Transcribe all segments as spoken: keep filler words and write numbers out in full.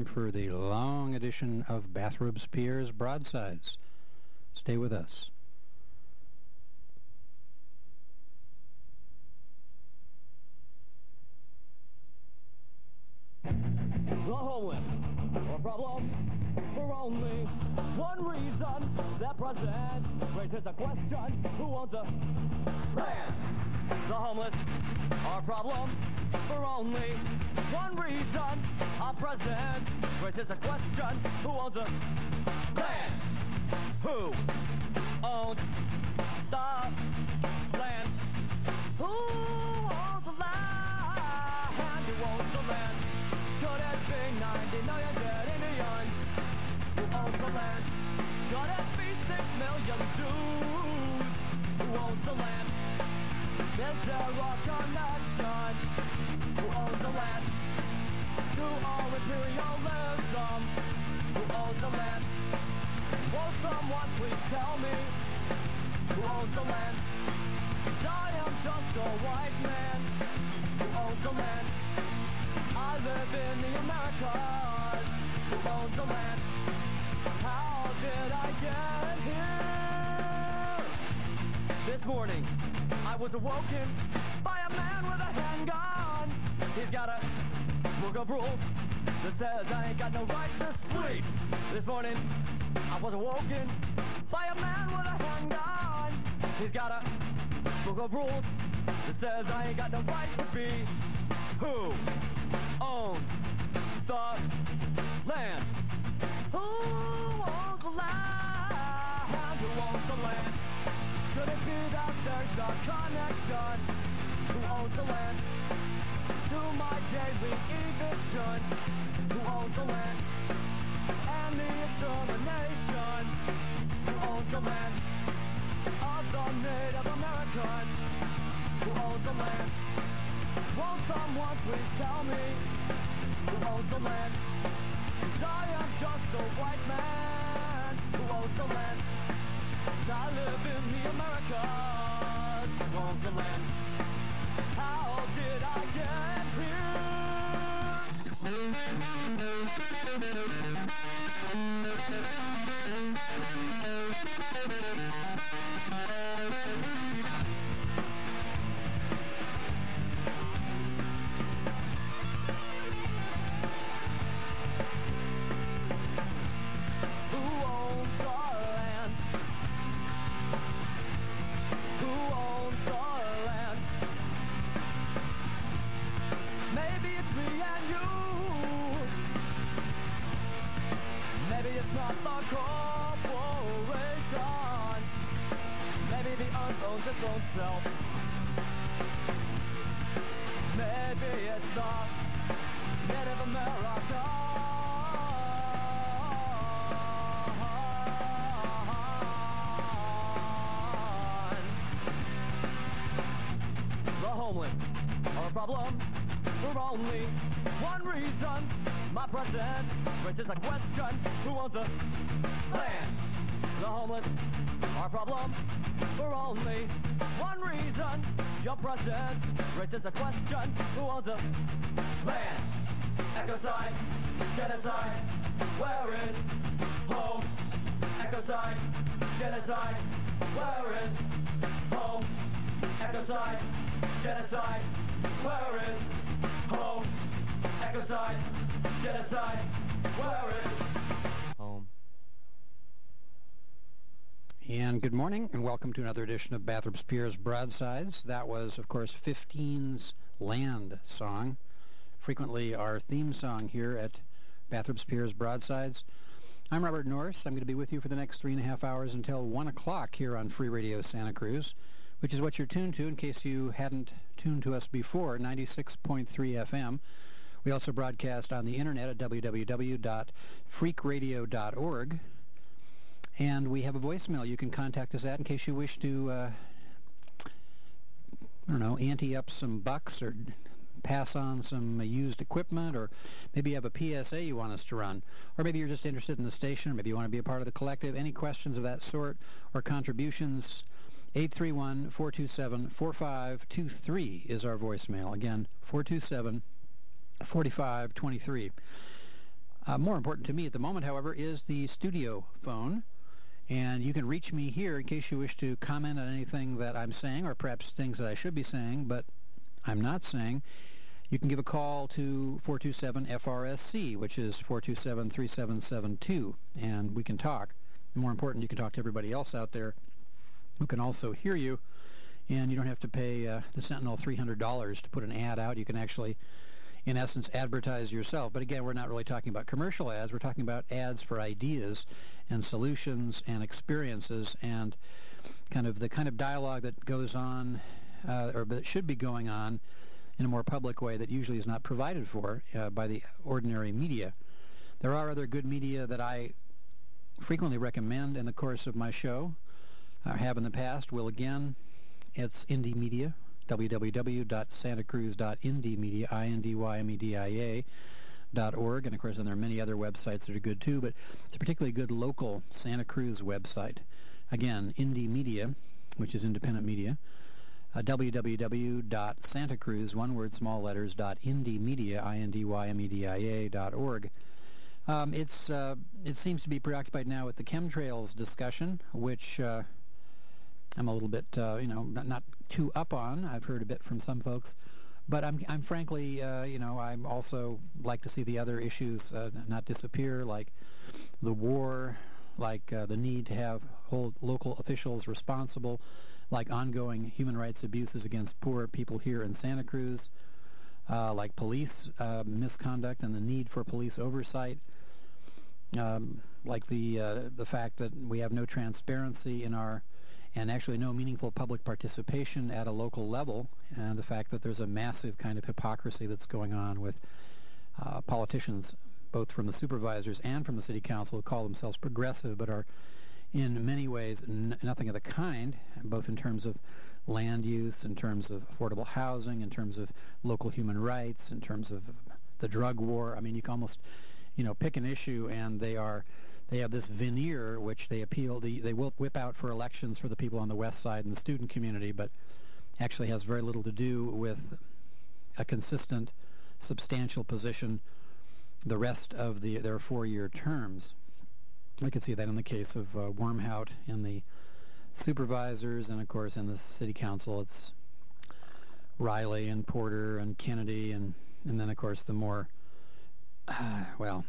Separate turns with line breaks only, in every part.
time for the long edition of Bathrobes Pierre's Broadsides. Stay with us.
The homeless are a problem for only one reason. Their president raises a question: who owns a land? The homeless are a problem for only one reason. Our president raises a question: who owns a land? Who owns the land? Who owns the land? Who owns the land? Could it be ninety million dead Indians? Who owns the land? Could it be six million Jews? Who owns the land? Is there a connection? Who owns the land? To our imperialism? Who owns the land? Will someone please tell me who owns the land? I am just a white man who owns the land. I live in the Americas. Who owns the land? How did I get here? This morning, I was awoken by a man with a handgun. He's got a book of rules that says I ain't got no right to sleep. This morning, I was awoken by a man with a handgun. He's got a book of rules that says I ain't got no right to be. Who owns the land? Who owns the land? Who owns the land? Could it be that there's a connection? Who owns the land? To my daily eviction. Who owns the land? And the extermination. Who owns the land? Of the Native American. Who owns the land? Won't someone please tell me who owns the land? 'Cause I am just a white man who owns the land. 'Cause I live in the Americas. Who owns the land? How did I get not the corporation. Maybe the earth owns its own self. Maybe it's the Native American. The homeless are a problem for only one reason. My president raises a question: who owns the land? The homeless are a problem for only one reason. Your president raises a question: who owns the land? Ecocide, genocide, where is home? Ecocide, genocide, where is home? Ecocide, genocide, where is home? Ecocide, genocide, where is home?
And good morning, and welcome to another edition of Bathrobes Pierre's Broadsides. That was, of course, fifteen's Land song, frequently our theme song here at Bathrobes Pierre's Broadsides. I'm Robert Norris. I'm going to be with you for the next three and a half hours until one o'clock here on Free Radio Santa Cruz, which is what you're tuned to in case you hadn't tuned to us before, ninety-six point three F M. We also broadcast on the internet at w w w dot freak radio dot org. And we have a voicemail you can contact us at in case you wish to, uh, I don't know, ante up some bucks or pass on some uh, used equipment, or maybe you have a P S A you want us to run, or maybe you're just interested in the station, or maybe you want to be a part of the collective. Any questions of that sort or contributions, eight three one, four two seven, four five two three is our voicemail. Again, four two seven, four five two three. Uh, more important to me at the moment, however, is the studio phone. And you can reach me here in case you wish to comment on anything that I'm saying, or perhaps things that I should be saying, but I'm not saying. You can give a call to four two seven F R S C, which is four two seven, three seven seven two, and we can talk. More important, you can talk to everybody else out there who can also hear you, and you don't have to pay uh, the Sentinel three hundred dollars to put an ad out. You can actually, in essence, advertise yourself. But again, we're not really talking about commercial ads. We're talking about ads for ideas and solutions and experiences and kind of the kind of dialogue that goes on, uh, or that should be going on in a more public way that usually is not provided for uh, by the ordinary media. There are other good media that I frequently recommend in the course of my show. I have in the past, will again. It's Indie Media, w w w dot santa cruz dot indie media, I N D Y M E D I A, dot org. And of course, then there are many other websites that are good too, but it's a particularly good local Santa Cruz website. Again, Indie Media, which is independent media, uh, w w w dot santa cruz, one word, small letters, dot indie media, I N D Y M E D I A, dot org. Um, it's uh, it seems to be preoccupied now with the chemtrails discussion, which uh, I'm a little bit, uh, you know, not, not too up on. I've heard a bit from some folks, but I'm I'm frankly, uh, you know, I'm also like to see the other issues uh, not disappear, like the war, like uh, the need to have hold local officials responsible, like ongoing human rights abuses against poor people here in Santa Cruz, uh, like police uh, misconduct and the need for police oversight. Um, like the uh, the fact that we have no transparency in our, and actually no meaningful public participation at a local level, and the fact that there's a massive kind of hypocrisy that's going on with uh, politicians, both from the supervisors and from the city council, who call themselves progressive but are in many ways n- nothing of the kind, both in terms of land use, in terms of affordable housing, in terms of local human rights, in terms of the drug war. I mean, you can almost you know, pick an issue, and they are, they have this veneer which they appeal, the, they will whip out for elections for the people on the west side and the student community, but actually has very little to do with a consistent, substantial position the rest of the their four-year terms. We could see that in the case of uh, Wormhout in the supervisors, and of course in the city council it's Riley and Porter and Kennedy, and, and then of course the more Uh, well,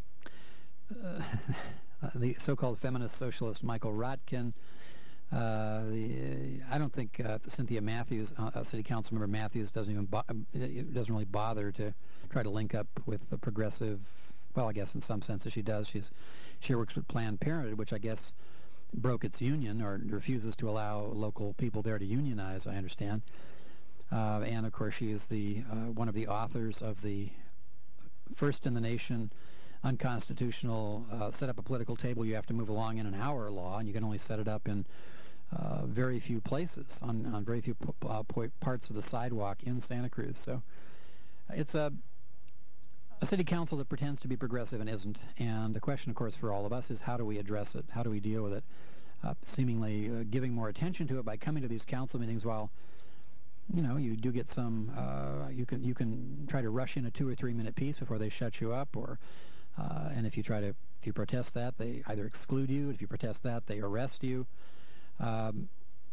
uh, the so-called feminist socialist Michael Rotkin. Uh, the, I don't think uh, Cynthia Matthews, uh, City Council Member Matthews, doesn't even bo- doesn't really bother to try to link up with the progressive. Well, I guess in some senses she does. She's she works with Planned Parenthood, which I guess broke its union or refuses to allow local people there to unionize. I understand, uh, and of course she is the uh, one of the authors of the first in the nation unconstitutional uh, set up a political table you have to move along in an hour law, and you can only set it up in uh, very few places, on, on very few p- uh, po- parts of the sidewalk in Santa Cruz. So it's a, a city council that pretends to be progressive and isn't, and the question, of course, for all of us is how do we address it? How do we deal with it? Uh, seemingly uh, giving more attention to it by coming to these council meetings while you know, you do get some, uh, you can you can try to rush in a two or three minute piece before they shut you up, or, uh, and if you try to, if you protest that, they either exclude you, if you protest that, they arrest you. Um,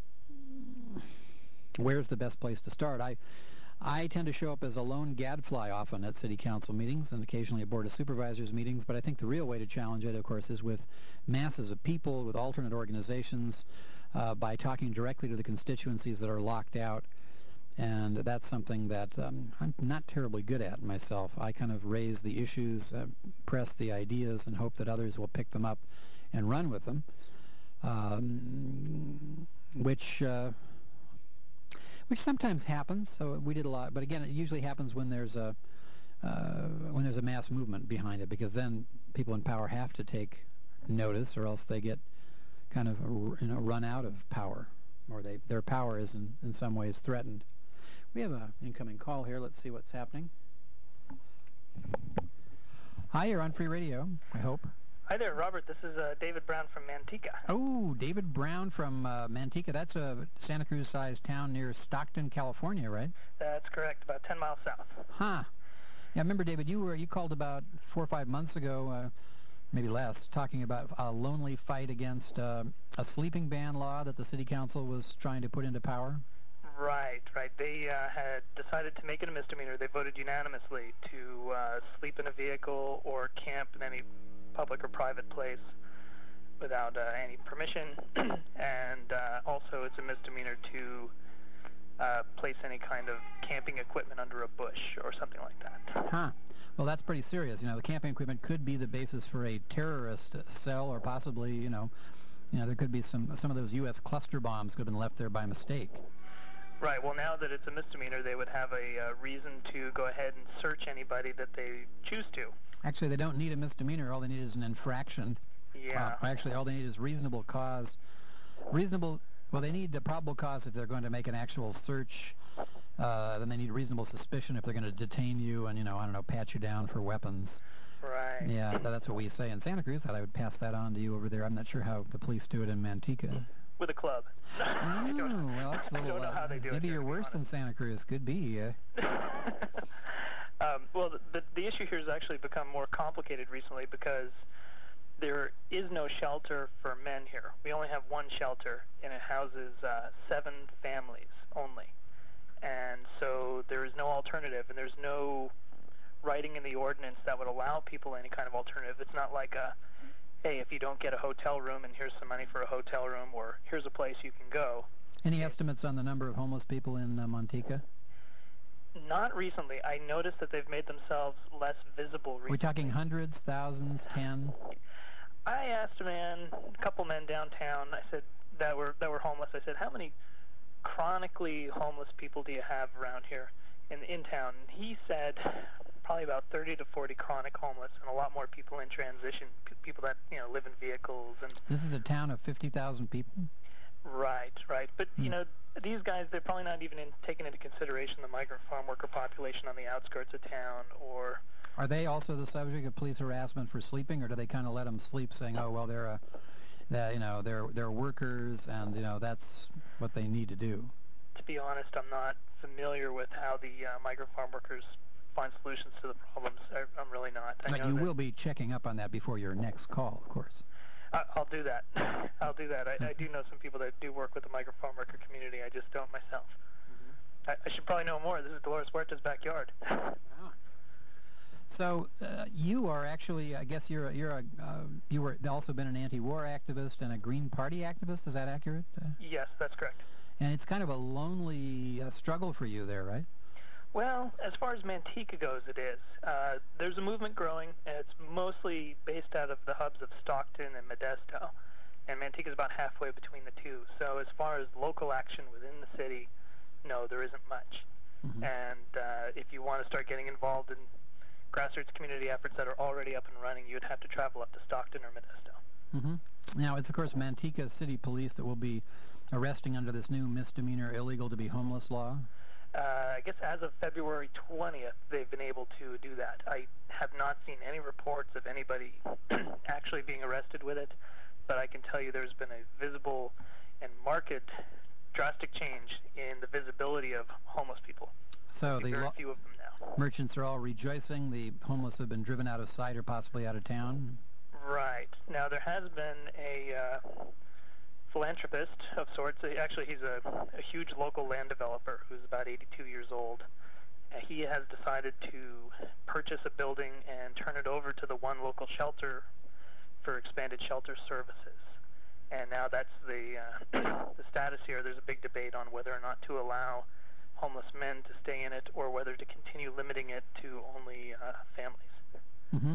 where's the best place to start? I, I tend to show up as a lone gadfly often at city council meetings and occasionally at board of supervisors meetings, but I think the real way to challenge it, of course, is with masses of people, with alternate organizations, uh, by talking directly to the constituencies that are locked out. And that's something that um, I'm not terribly good at myself. I kind of raise the issues, uh, press the ideas, and hope that others will pick them up and run with them, um, which uh, which sometimes happens. So we did a lot, but again, it usually happens when there's a uh, when there's a mass movement behind it, because then people in power have to take notice, or else they get kind of you know run out of power, or they their power is in, in some ways threatened. We have an incoming call here. Let's see what's happening. Hi, you're on Free Radio, I hope.
Hi there, Robert. This is uh, David Brown from Manteca.
Oh, David Brown from uh, Manteca. That's a Santa Cruz-sized town near Stockton, California, right?
That's correct, about ten miles south.
Huh. Yeah, I remember, David, you were you called about four or five months ago, uh, maybe less, talking about a lonely fight against uh, a sleeping ban law that the city council was trying to put into power.
Right, right. They uh, had decided to make it a misdemeanor. They voted unanimously to uh, sleep in a vehicle or camp in any public or private place without uh, any permission. And uh, also it's a misdemeanor to uh, place any kind of camping equipment under a bush or something like that.
Huh. Well, that's pretty serious. You know, the camping equipment could be the basis for a terrorist cell, or possibly, you know, you know, there could be some some of those U S cluster bombs could have been left there by mistake.
Right. Well, now that it's a misdemeanor, they would have a uh, reason to go ahead and search anybody that they choose to.
Actually, they don't need a misdemeanor. All they need is an infraction.
Yeah.
Uh, actually, all they need is reasonable cause. Reasonable. Well, they need a probable cause if they're going to make an actual search. Uh, then they need reasonable suspicion if they're going to detain you and, you know, I don't know, pat you down for weapons.
Right.
Yeah, that's what we say in Santa Cruz. Thought I would pass that on to you over there. I'm not sure how the police do it in Manteca.
With a club.
Oh,
I don't,
well, that's a
I
little,
don't know how they do
uh,
it.
maybe
here,
you're
to be
worse than
honest.
Santa Cruz. Could be. Uh.
um, well, the, the, the issue here has actually become more complicated recently because there is no shelter for men here. We only have one shelter, and it houses uh, seven families only. And so there is no alternative, and there's no writing in the ordinance that would allow people any kind of alternative. It's not like a, hey, if you don't get a hotel room and here's some money for a hotel room, or here's a place you can go.
Any estimates on the number of homeless people in uh, Manteca?
Not recently. I noticed that they've made themselves less visible recently.
Are we talking hundreds, thousands, ten?
I asked a man, a couple men downtown, I said, that were that were homeless. I said, how many chronically homeless people do you have around here in in town? And he said probably about thirty to forty chronic homeless, and a lot more people in transition, p- people that, you know, live in vehicles. And
This is a town of fifty thousand people?
Right, right. But,
Hmm.
you know, these guys, they're probably not even in, taking into consideration the migrant farm worker population on the outskirts of town, or...
Are they also the subject of police harassment for sleeping, or do they kind of let them sleep, saying, "Oh, well, they're a, that you know, they're they're workers, and you know that's what they need to do"?
To be honest, I'm not familiar with how the uh, migrant farm workers find solutions to the problems. I, I'm really not. I
But
know
you
that
will be checking up on that before your next call, of course.
I, I'll do that. I'll do that. I, I do know some people that do work with the migrant farm worker community. I just don't myself. I, I should probably know more. This is Dolores Huerta's backyard.
So uh, you are actually, I guess you're a, you're a uh, you were also been an anti-war activist and a Green Party activist. Is that accurate? Uh,
Yes, that's correct.
and it's kind of a lonely uh, struggle for you there, right?
Well, as far as Manteca goes, it is. Uh, there's a movement growing, and it's mostly based out of the hubs of Stockton and Modesto, and Manteca is about halfway between the two. So as far as local action within the city, no, there isn't much.
Mm-hmm.
And uh, if you want to start getting involved in grassroots community efforts that are already up and running, you'd have to travel up to Stockton or Modesto.
Mm-hmm. Now, it's, of course, Manteca City Police that will be arresting under this new misdemeanor illegal to be homeless law.
Uh, I guess as of February twentieth, they've been able to do that. I have not seen any reports of anybody actually being arrested with it, but I can tell you there's been a visible and marked drastic change in the visibility of homeless people.
So the
very
lo-
few of them now.
merchants are all rejoicing. The homeless have been driven out of sight or possibly out of town.
Right. Now, there has been a uh, philanthropist of sorts. Uh, Actually, he's a, a huge local land developer who's about eighty-two years old. Uh, he has decided to purchase a building and turn it over to the one local shelter for expanded shelter services. And now that's the, uh, the status here. There's a big debate on whether or not to allow homeless men to stay in it or whether to continue limiting it to only uh, families.
Mm-hmm.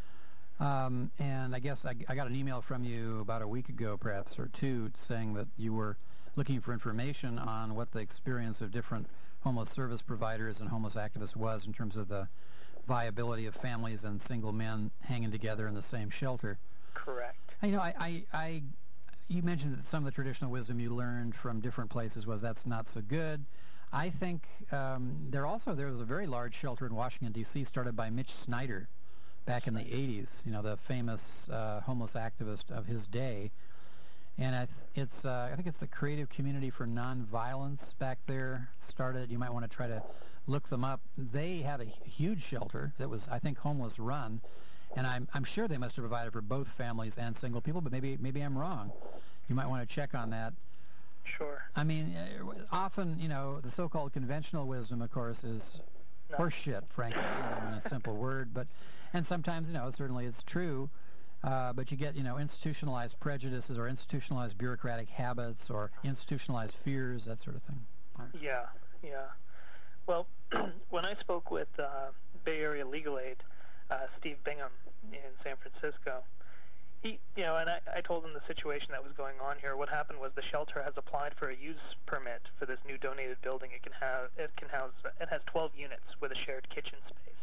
Um, and I guess I, I got an email from you about a week ago, perhaps, or two, saying that you were looking for information on what the experience of different homeless service providers and homeless activists was in terms of the viability of families and single men hanging together in the same shelter.
Correct.
You know, I, I, I, you mentioned that some of the traditional wisdom you learned from different places was that's not so good. I think um, there also there was a very large shelter in Washington, D C started by Mitch Snyder back in the eighties, you know, the famous uh, homeless activist of his day. And I, th- it's, uh, I think it's the Creative Community for Nonviolence back there started. You might want to try to looked them up. They had a huge shelter that was, I think, homeless run, and I'm I'm sure they must have provided for both families and single people, but maybe maybe I'm wrong. You might want to check on that.
Sure.
I mean, uh, often, you know, the so-called conventional wisdom, of course, is
No.
horseshit, frankly, you know, in a simple word. But and sometimes, you know, certainly it's true. Uh, but you get, you know, institutionalized prejudices or institutionalized bureaucratic habits or institutionalized fears, that sort of thing.
Yeah, yeah. Well, when I spoke with uh, Bay Area Legal Aid, uh, Steve Bingham in San Francisco, he, you know, and I, I told him the situation that was going on here. What happened was the shelter has applied for a use permit for this new donated building. It can have, it can house, it has twelve units with a shared kitchen space,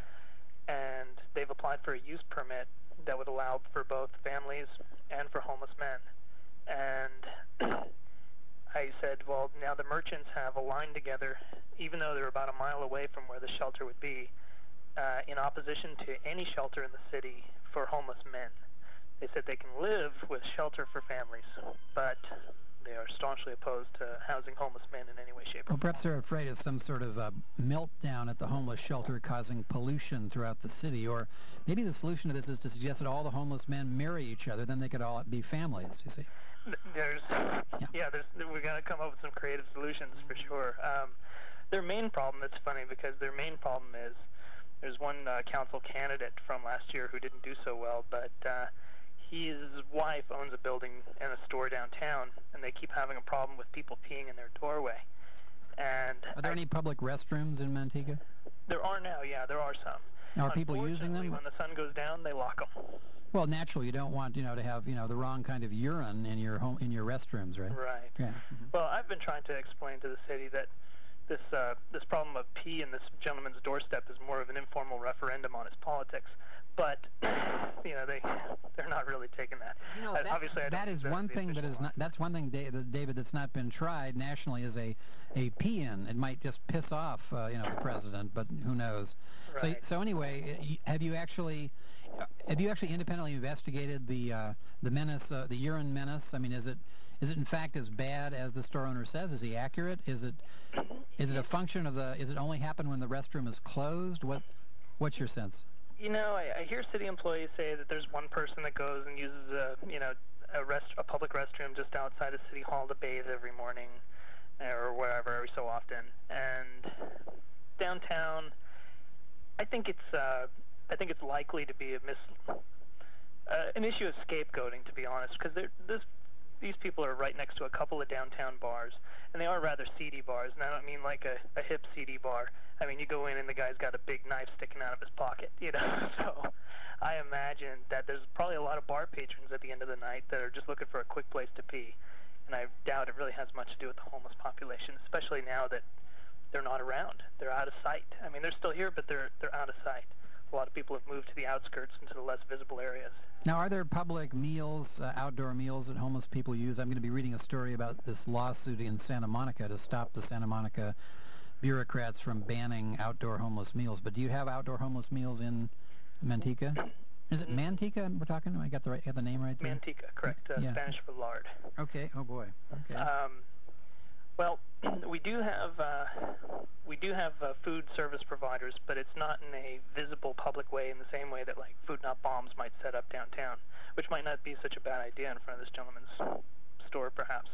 and they've applied for a use permit that would allow for both families and for homeless men. And I said, well, now the merchants have aligned together, even though they're about a mile away from where the shelter would be, uh, in opposition to any shelter in the city for homeless men. They said they can live with shelter for families, but they are staunchly opposed to housing homeless men in any way, shape, or
Well,
form.
perhaps they're afraid of some sort of uh, meltdown at the homeless shelter causing pollution throughout the city. Or maybe the solution to this is to suggest that all the homeless men marry each other. Then they could all be families, you see.
There's,
Yeah.
yeah, there's, we're going to come up with some creative solutions for sure. Um, their main problem, it's funny because their main problem is there's one uh, council candidate from last year who didn't do so well, but uh, his wife owns a building and a store downtown, and they keep having a problem with people peeing in their doorway. And
Are there
I,
any public restrooms in Manteca?
there are now, yeah, there are some.
Are people using
Unfortunately,
them?
when the sun goes down, they lock them.
Well, naturally, you don't want, you know, to have, you know, the wrong kind of urine in your home in your restrooms, right?
Right.
Yeah. Mhm.
Well, I've been trying to explain to the city that this uh, this problem of pee in this gentleman's doorstep is more of an informal referendum on his politics. But you know, they they're not really taking that.
You know,
Uh,
that,
obviously, I don't
that
think
is
they're
one
the
thing that
official
is
one.
not. That's one thing, Da- that- David, that's not been tried nationally is a a pee-in. It might just piss off, uh, you know, the president, but who knows?
Right.
So, so anyway, y- have you actually uh, have you actually independently investigated the uh, the menace, uh, the urine menace? I mean, is it is it in fact as bad as the store owner says? Is he accurate? Is it is it a function of the? Is it only happen when the restroom is closed? What what's your sense?
You know, I, I hear city employees say that there's one person that goes and uses a, you know, a rest, a public restroom just outside of City Hall to bathe every morning, uh, or wherever, every so often. And downtown, I think it's, uh, I think it's likely to be a mis, uh, an issue of scapegoating, to be honest, because this, these people are right next to a couple of downtown bars, and they are rather seedy bars. And I don't mean like a, a hip seedy bar. I mean, you go in and the guy's got a big knife sticking out of his pocket, you know. So I imagine that there's probably a lot of bar patrons at the end of the night that are just looking for a quick place to pee. And I doubt it really has much to do with the homeless population, especially now that they're not around. They're out of sight. I mean, they're still here, but they're they're out of sight. A lot of people have moved to the outskirts into the less visible areas.
Now, are there public meals, uh, outdoor meals that homeless people use? I'm going to be reading a story about this lawsuit in Santa Monica to stop the Santa Monica bureaucrats from banning outdoor homeless meals. But do you have outdoor homeless meals in Manteca? Is it Manteca we're talking? I got the right, got the name right there?
Manteca, correct? Uh,
Yeah.
Spanish for lard.
Okay. Oh boy. Okay.
Um, well, we do have uh, we do have uh, food service providers, but it's not in a visible public way in the same way that like Food Not Bombs might set up downtown, which might not be such a bad idea in front of this gentleman's store, perhaps.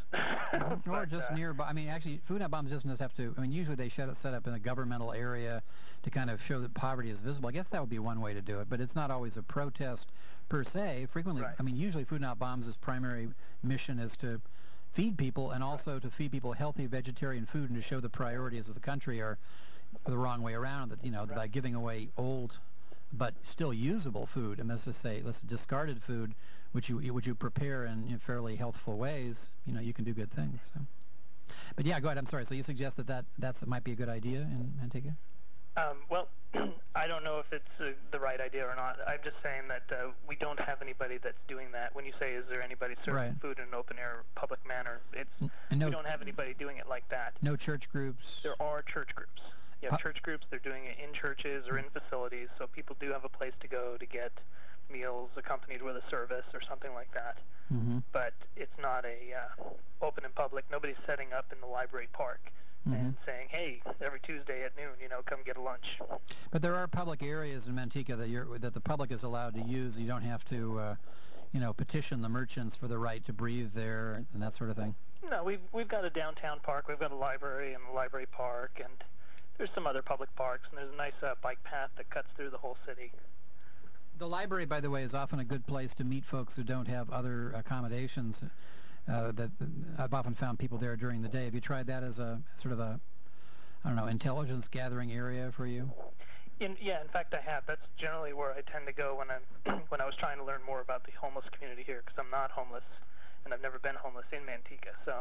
or
But,
just
uh,
nearby. I mean, actually, Food Not Bombs doesn't just have to. I mean, usually they set it set up in a governmental area to kind of show that poverty is visible. I guess that would be one way to do it, but it's not always a protest per se. Frequently,
Right.
I mean, usually Food Not Bombs' primary mission is to feed people and also to feed people healthy vegetarian food and to show the priorities of the country are the wrong way around. That you know,
Right.
by giving away old but still usable food, and let's just say, let's discarded food, which you which you prepare in, in fairly healthful ways, you know, you can do good things. So. But yeah, go ahead. I'm sorry. So you suggest that that that's might be a good idea in Manteca?
Um, well, I don't know if it's uh, the right idea or not. I'm just saying that uh, we don't have anybody that's doing that. When you say, is there anybody serving
Right.
food in an open-air public manner, it's
And no
we don't have anybody doing it like that.
no church groups.
There are church groups. You have
Pu-
church groups. They're doing it in churches or in facilities, so people do have a place to go to get meals accompanied with a service or something like that.
Mm-hmm.
But it's not a uh, open and public. Nobody's setting up in the library park
Mm-hmm.
and saying, hey, every Tuesday at noon, you know, come get a lunch.
But there are public areas in Manteca that you're, that the public is allowed to use. You don't have to, uh, you know, petition the merchants for the right to breathe there and that sort of thing.
No, we've we've got a downtown park. We've got a library and a library park, and there's some other public parks, and there's a nice uh, bike path that cuts through the whole city.
The library, by the way, is often a good place to meet folks who don't have other accommodations. Uh, that I've often found people there during the day. Have you tried that as a sort of a, I don't know, intelligence gathering area for you?
In, yeah, in fact, I have. That's generally where I tend to go when I'm when I was trying to learn more about the homeless community here, because I'm not homeless, and I've never been homeless in Manteca. So,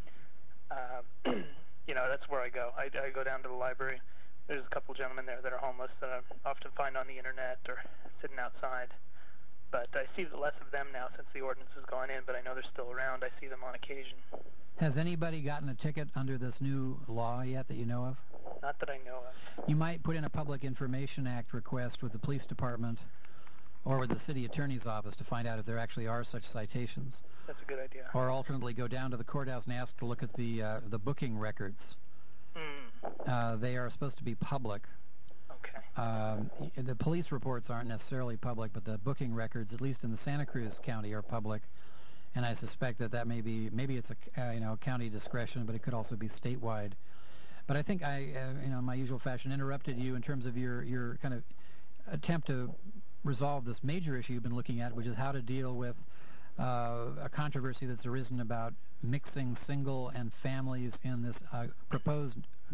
uh, you know, that's where I go. I, I go down to the library. There's a couple gentlemen there that are homeless that I often find on the internet or sitting outside. But I see less of them now since the ordinance has gone in, but I know they're still around. I see them on occasion.
Has anybody gotten a ticket under this new law yet that you know of?
Not that I know of.
You might put in a Public Information Act request with the police department or with the city attorney's office to find out if there actually are such citations.
That's a good idea.
Or alternately go down to the courthouse and ask to look at the uh, the booking records.
Mm.
Uh, they are supposed to be public.
Okay.
Um, the police reports aren't necessarily public, but the booking records, at least in the Santa Cruz County, are public. And I suspect that that may be, maybe it's a uh, you know county discretion, but it could also be statewide. But I think I, uh, you know, in my usual fashion, interrupted you in terms of your your kind of attempt to resolve this major issue you've been looking at, which is how to deal with uh, a controversy that's arisen about mixing single and families in this uh, proposed,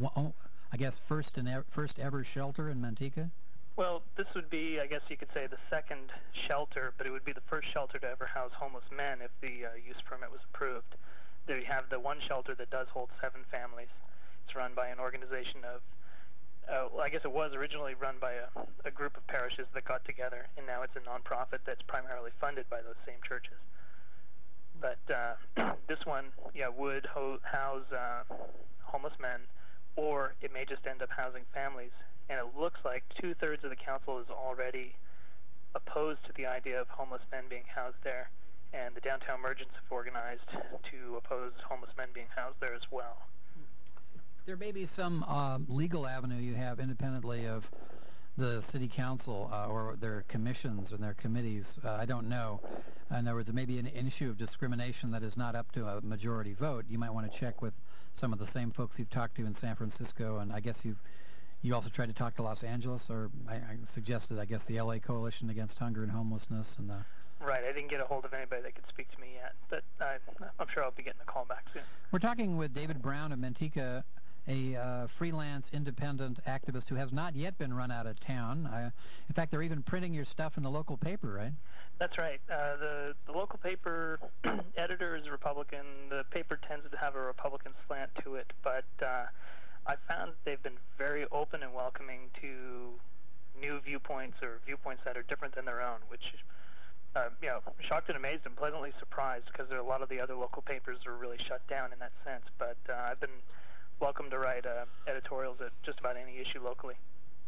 I guess, first and e- first ever shelter in Manteca?
Well, this would be, I guess you could say, the second shelter, but it would be the first shelter to ever house homeless men if the uh, use permit was approved. There you have the one shelter that does hold seven families. It's run by an organization of, uh, well, I guess it was originally run by a, a group of parishes that got together, and now it's a nonprofit that's primarily funded by those same churches. But uh, this one, yeah, would ho- house uh, homeless men, or it may just end up housing families. And it looks like two-thirds of the council is already opposed to the idea of homeless men being housed there, and the downtown merchants have organized to oppose homeless men being housed there as well.
There may be some uh, legal avenue you have independently of the city council uh, or their commissions and their committees. Uh, I don't know. In other words, there may be an, an issue of discrimination that is not up to a majority vote. You might want to check with some of the same folks you've talked to in San Francisco, and I guess you've you also tried to talk to Los Angeles, or I, I suggested, I guess, the L A Coalition Against Hunger and Homelessness. and the
Right. I didn't get a hold of anybody that could speak to me yet, but I, I'm sure I'll be getting a call back soon.
We're talking with David Brown of Manteca, a uh, freelance independent activist who has not yet been run out of town. Uh, in fact, they're even printing your stuff in the local paper, right?
That's right. Uh, the, the local paper editor is Republican. The paper tends to have a Republican slant to it, but uh, I found they've been very open and welcoming to new viewpoints or viewpoints that are different than their own, which, uh, you know, shocked and amazed and pleasantly surprised, because there are a lot of the other local papers are really shut down in that sense. But uh, I've been welcome to write uh, editorials at just about any issue locally.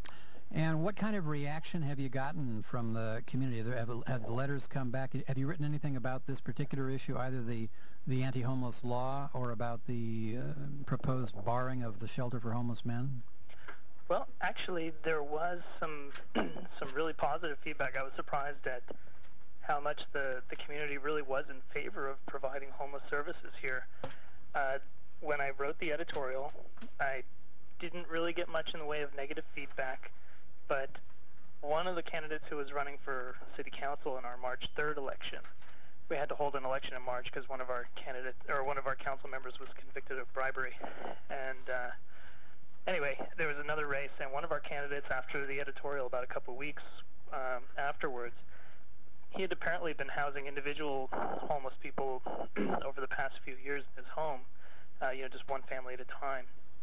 And what kind of reaction have you gotten from the community? Have, have the letters come back? Have you written anything about this particular issue, either the the anti-homeless law or about the uh, proposed barring of the shelter for homeless men?
Well, actually, there was some some really positive feedback. I was surprised at how much the, the community really was in favor of providing homeless services here. Uh, when I wrote the editorial, I didn't really get much in the way of negative feedback, but one of the candidates who was running for city council in our March third election, we had to hold an election in March because one of our candidates or one of our council members was convicted of bribery. And uh, anyway, there was another race, and one of our candidates, after the editorial, about a couple weeks um, afterwards, he had apparently been housing individual homeless people over the past few years in his home, uh, you know, just one family at a time.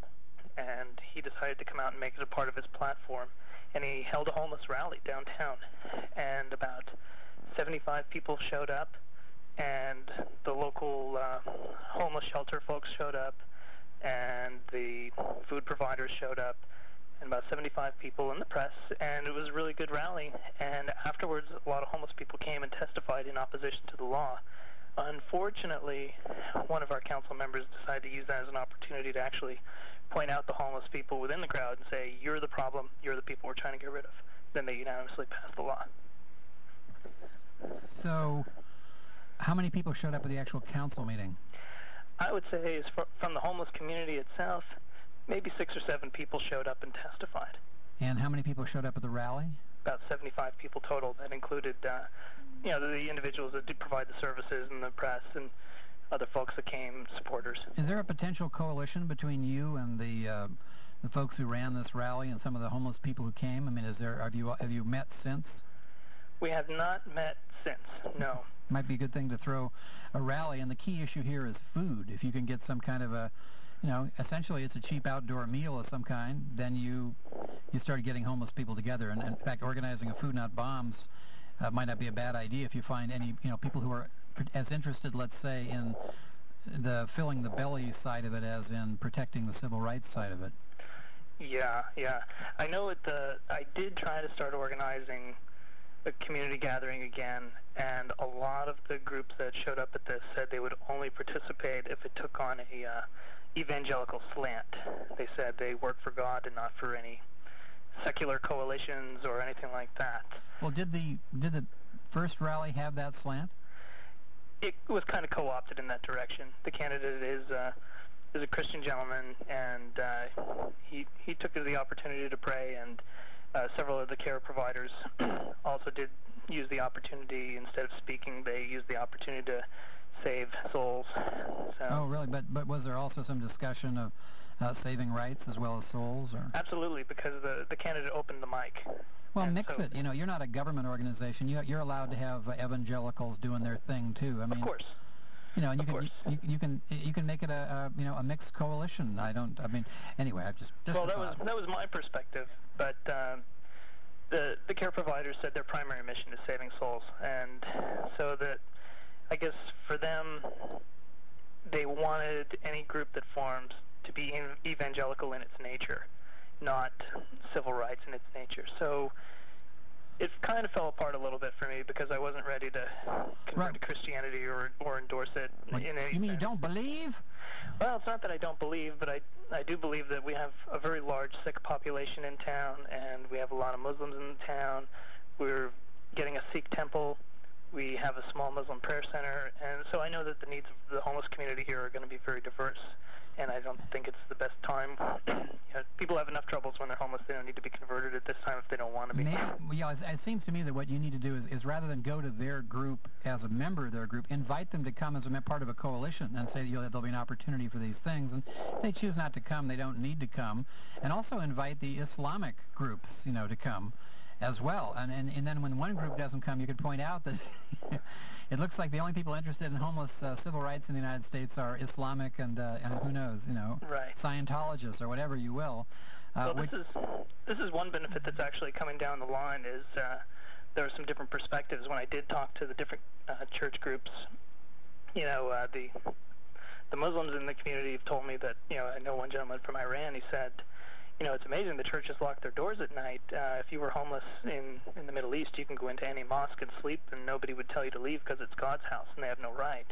And he decided to come out and make it a part of his platform. And he held a homeless rally downtown. And about seventy-five people showed up. And the local uh, homeless shelter folks showed up. And the food providers showed up. And about seventy-five people in the press. And it was a really good rally. And afterwards, a lot of homeless people came and testified in opposition to the law. Unfortunately, one of our council members decided to use that as an opportunity to actually point out the homeless people within the crowd and say, you're the problem, you're the people we're trying to get rid of. Then they unanimously pass the law.
So, how many people showed up at the actual council meeting?
I would say, as far, from the homeless community itself, maybe six or seven people showed up and testified.
And how many people showed up at the rally?
About seventy-five people total. That included, uh, you know, the, the individuals that do provide the services and the press and other folks that came, supporters.
Is there a potential coalition between you and the uh, the folks who ran this rally and some of the homeless people who came? I mean, is there have you have you met since?
We have not met since. No.
Might be a good thing to throw a rally, and the key issue here is food. If you can get some kind of a, you know, essentially it's a cheap outdoor meal of some kind, then you you start getting homeless people together. And, and in fact, organizing a Food Not Bombs uh, might not be a bad idea if you find any, you know, people who are as interested, let's say, in the filling the belly side of it as in protecting the civil rights side of it.
Yeah, yeah. I know it. The I did try to start organizing a community gathering again, and a lot of the groups that showed up at this said they would only participate if it took on a uh, evangelical slant. They said they work for God and not for any secular coalitions or anything like that.
Well, did the did the first rally have that slant?
It was kind of co-opted in that direction. The candidate is uh, is a Christian gentleman, and uh, he he took the opportunity to pray, and uh, several of the care providers also did use the opportunity. Instead of speaking, they used the opportunity to save souls. So,
oh, really? But but was there also some discussion of uh, saving rights as well as souls? Or?
Absolutely, because the the candidate opened the mic.
Well,
and
mix
so,
it. You know, you're not a government organization. You, you're allowed to have uh, evangelicals doing their thing too. I mean,
of course.
You know, and you
of
can you, you can you can make it a, a you know a mixed coalition. I don't. I mean, anyway, I just just.
Well, that was that was my perspective, but um, the the care providers said their primary mission is saving souls, and so that I guess for them, they wanted any group that forms to be evangelical in its nature, not civil rights in its nature. So it kind of fell apart a little bit for me because I wasn't ready to convert
right.
to Christianity or or endorse it.
What,
in any
you mean
sense.
you don't believe?
Well, it's not that I don't believe, but I I do believe that we have a very large Sikh population in town, and we have a lot of Muslims in town. We're getting a Sikh temple. We have a small Muslim prayer center, and so I know that the needs of the homeless community here are going to be very diverse. And I don't think it's the best time. You know, people have enough troubles when they're homeless. They don't need to be converted at this time if they don't want to be.
Maybe, yeah, it, it seems to me that what you need to do is, is rather than go to their group as a member of their group, invite them to come as a part of a coalition and say you know, there'll be an opportunity for these things. And if they choose not to come, they don't need to come. And also invite the Islamic groups, you know, to come as well. And, and, and then when one group doesn't come, you could point out that it looks like the only people interested in homeless uh, civil rights in the United States are Islamic and, uh, and who knows, you know,
right.
Scientologists or whatever you will. Uh,
well, this is this is one benefit that's actually coming down the line is uh, there are some different perspectives. When I did talk to the different uh, church groups, you know, uh, the the Muslims in the community have told me that, you know, I know one gentleman from Iran, he said, you know, it's amazing the churches lock their doors at night. Uh, if you were homeless in, in the Middle East, you can go into any mosque and sleep, and nobody would tell you to leave because it's God's house, and they have no right.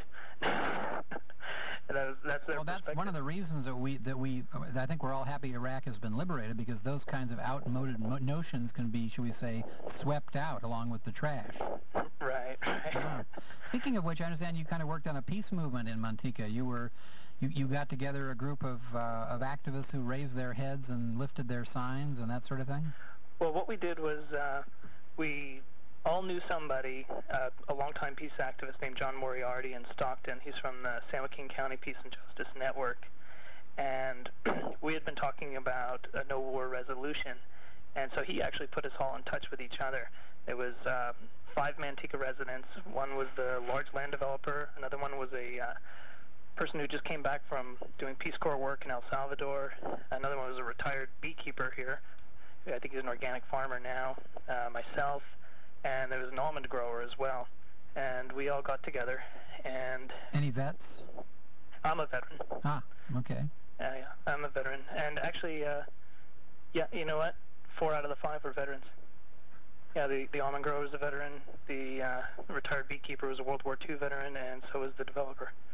And that was, that's their
well, that's one of the reasons that we that we that I think we're all happy Iraq has been liberated, because those kinds of outmoded mo- notions can be, shall we say, swept out along with the trash.
Right. right.
Yeah. Speaking of which, I understand you kind of worked on a peace movement in Manteca. You were. You, you got together a group of uh, of activists who raised their heads and lifted their signs and that sort of thing?
Well, what we did was uh, we all knew somebody, uh, a longtime peace activist named John Moriarty in Stockton. He's from the San Joaquin County Peace and Justice Network. And we had been talking about a no-war resolution. And so he actually put us all in touch with each other. It was uh, five Manteca residents. One was the large land developer. Another one was a... Uh, person who just came back from doing Peace Corps work in El Salvador. Another one was a retired beekeeper here. I think he's an organic farmer now. Uh, myself, and there was an almond grower as well. And we all got together. And
any vets?
I'm a veteran.
Ah, okay.
Uh, yeah, I'm a veteran. And actually, uh, yeah, you know what? Four out of the five are veterans. Yeah, the, the almond grower was a veteran. The uh, retired beekeeper was a World War Two veteran, and so was the developer.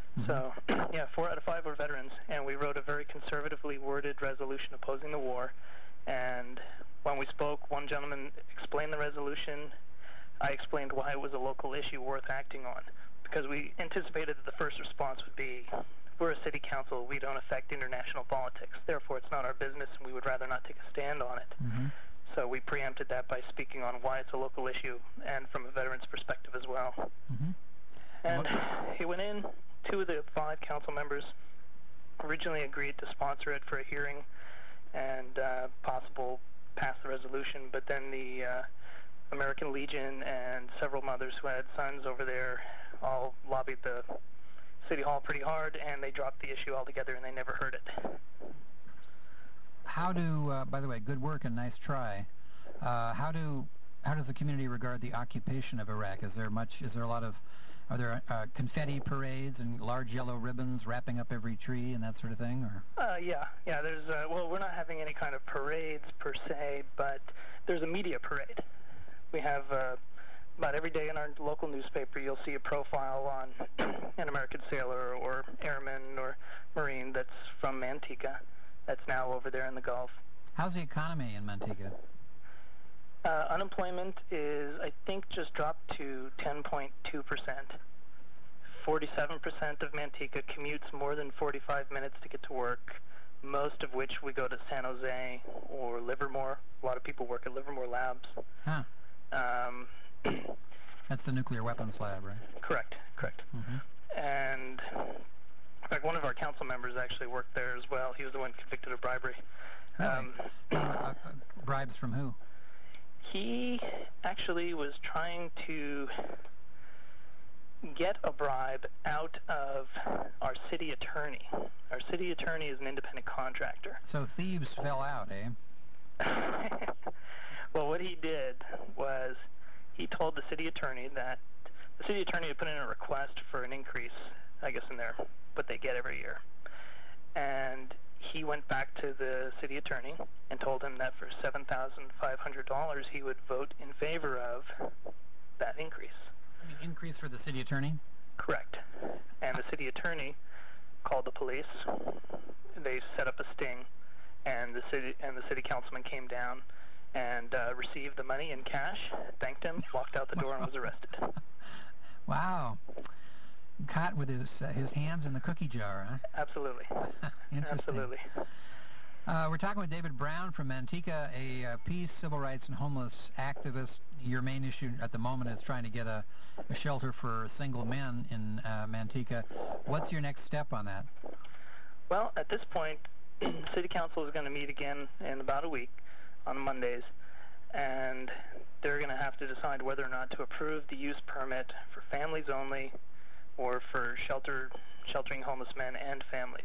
Mm-hmm.
So, yeah, four out of five were veterans, and we wrote a very conservatively worded resolution opposing the war. And when we spoke, one gentleman explained the resolution. I explained why it was a local issue worth acting on, because we anticipated that the first response would be, we're a city council, we don't affect international politics, therefore it's not our business, and we would rather not take a stand on it.
Mm-hmm.
So we preempted that by speaking on why it's a local issue, and from a veteran's perspective as well.
Mm-hmm.
And
What?
it went in. Two of the five council members originally agreed to sponsor it for a hearing and uh, possible pass the resolution, but then the uh, American Legion and several mothers who had sons over there all lobbied the City Hall pretty hard, and they dropped the issue altogether, and they never heard it.
How do, uh, by the way, good work and nice try. Uh, how do, how does the community regard the occupation of Iraq? Is there much, is there a lot of, are there uh, confetti parades and large yellow ribbons wrapping up every tree and that sort of thing? Or?
Uh, yeah, yeah, there's, uh, well, we're not having any kind of parades per se, but there's a media parade. We have, uh, about every day in our local newspaper, you'll see a profile on an American sailor or airman or Marine that's from Manteca, that's now over there in the Gulf.
How's the economy in Manteca?
Uh, unemployment is, I think, just dropped to ten point two percent. forty-seven percent of Manteca commutes more than forty-five minutes to get to work, most of which we go to San Jose or Livermore. A lot of people work at Livermore Labs.
Huh.
Um,
That's the nuclear weapons lab, right?
correct, correct.
Mm-hmm.
And in fact, one of our council members actually worked there as well. He was the one convicted of bribery.
Really?
Um,
uh, uh, bribes from who?
He actually was trying to get a bribe out of our city attorney. Our city attorney is an independent contractor.
So thieves fell out, eh?
Well, what he did was he told the city attorney that the city attorney had put in a request for an increase, I guess, in their what they get every year. And he went back to the city attorney and told him that for seven thousand five hundred dollars he would vote in favor of that increase.
I mean, increase for the city attorney?
Correct. And the city attorney called the police. They set up a sting, and the city and the city councilman came down and uh, received the money in cash, thanked him, walked out the door, and was arrested.
Wow. Caught with his uh, his hands in the cookie jar, huh?
Absolutely.
Interesting.
Absolutely.
Uh, we're talking with David Brown from Manteca, a uh, peace, civil rights, and homeless activist. Your main issue at the moment is trying to get a, a shelter for single men in uh, Manteca. What's your next step on that?
Well, at this point, City Council is going to meet again in about a week on Mondays, and they're going to have to decide whether or not to approve the use permit for families only or for shelter, sheltering homeless men and families.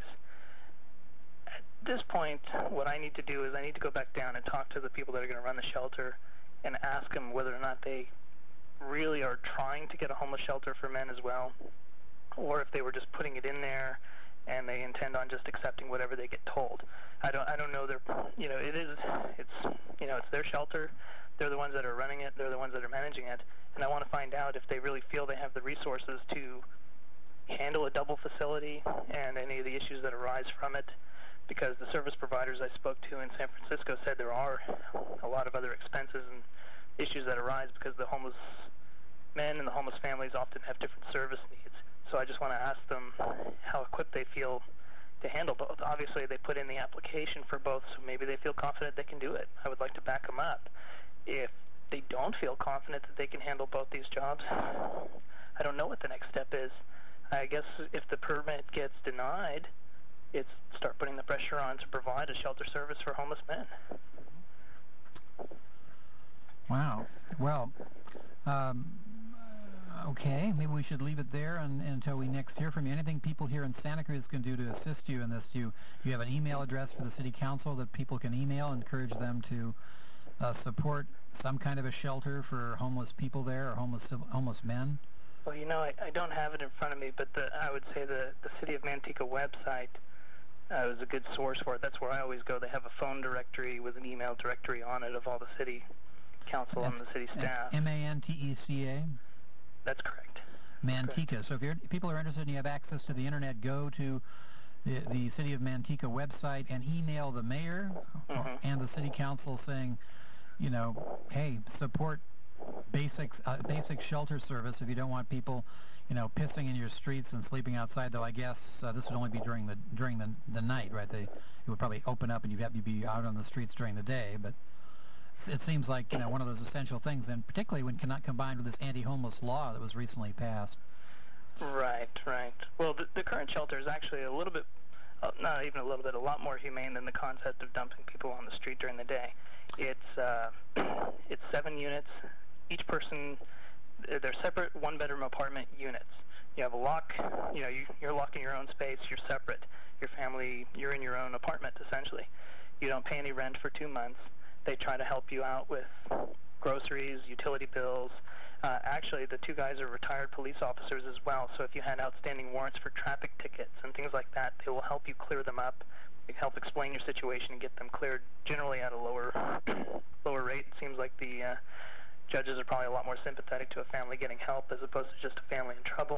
At this point, what I need to do is I need to go back down and talk to the people that are going to run the shelter and ask them whether or not they really are trying to get a homeless shelter for men as well, or if they were just putting it in there and they intend on just accepting whatever they get told. I don't I don't know their, you know, it is, it's, you know, it's their shelter. They're the ones that are running it. They're the ones that are managing it. And I want to find out if they really feel they have the resources to handle a double facility and any of the issues that arise from it, because the service providers I spoke to in San Francisco said there are a lot of other expenses and issues that arise because the homeless men and the homeless families often have different service needs. So I just want to ask them how equipped they feel to handle both. Obviously, they put in the application for both, so maybe they feel confident they can do it. I would like to back them up. If they don't feel confident that they can handle both these jobs, I don't know what the next step is. I guess if the permit gets denied, it's start putting the pressure on to provide a shelter service for homeless men.
Wow. Well, um, okay, maybe we should leave it there and, until we next hear from you. Anything people here in Santa Cruz can do to assist you in this? Do you, you have an email address for the City Council that people can email, encourage them to uh, support some kind of a shelter for homeless people there or homeless homeless men?
Well, you know, I, I don't have it in front of me, but the, I would say the, the City of Manteca website uh, is a good source for it. That's where I always go. They have a phone directory with an email directory on it of all the City Council
That's,
and the City staff.
M A N T E C A?
That's correct.
Manteca.
Good.
So if you're, people are interested and you have access to the internet, go to the, the City of Manteca website and email the mayor
Mm-hmm.
and the city council saying, you know, hey, support basic uh, basic shelter service if you don't want people, you know, pissing in your streets and sleeping outside. Though I guess uh, this would only be during the during the the night, right? They it would probably open up and you'd have to be out on the streets during the day. But it seems like, you know, one of those essential things, and particularly when cannot combined with this anti-homeless law that was recently passed.
Right, right. Well, the, the current shelter is actually a little bit, uh, not even a little bit, a lot more humane than the concept of dumping people on the street during the day. It's uh, it's seven units. Each person, they're separate one-bedroom apartment units. You have a lock. You know, you, you're locked in your own space. You're separate. Your family, you're in your own apartment essentially. You don't pay any rent for two months. They try to help you out with groceries, utility bills. Uh, actually, the two guys are retired police officers as well, so if you had outstanding warrants for traffic tickets and things like that, they will help you clear them up. They help explain your situation and get them cleared, generally at a lower lower rate. It seems like the uh, judges are probably a lot more sympathetic to a family getting help as opposed to just a family in trouble.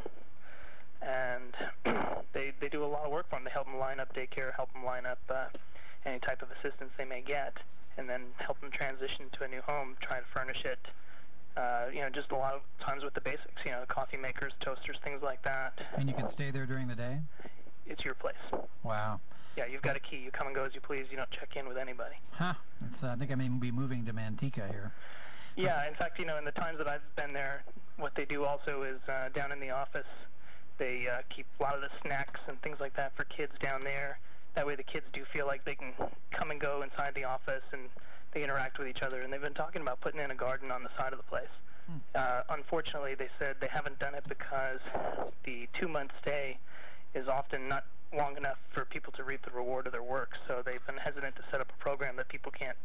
And they, they do a lot of work for them. They help them line up daycare, help them line up uh, any type of assistance they may get, and then help them transition to a new home, try to furnish it. Uh, you know, just a lot of times with the basics, you know, coffee makers, toasters, things like that.
And you can stay there during the day?
It's your place.
Wow.
Yeah, you've got a key. You come and go as you please. You don't check in with anybody.
Huh. It's, uh, I think I may be moving to Manteca here.
Yeah, in fact, you know, in the times that I've been there, what they do also is uh, down in the office, they uh, keep a lot of the snacks and things like that for kids down there. That way the kids do feel like they can come and go inside the office and they interact with each other. And they've been talking about putting in a garden on the side of the place. Hmm. Uh, unfortunately, they said they haven't done it because the two-month stay is often not long enough for people to reap the reward of their work. So they've been hesitant to set up a program that people can't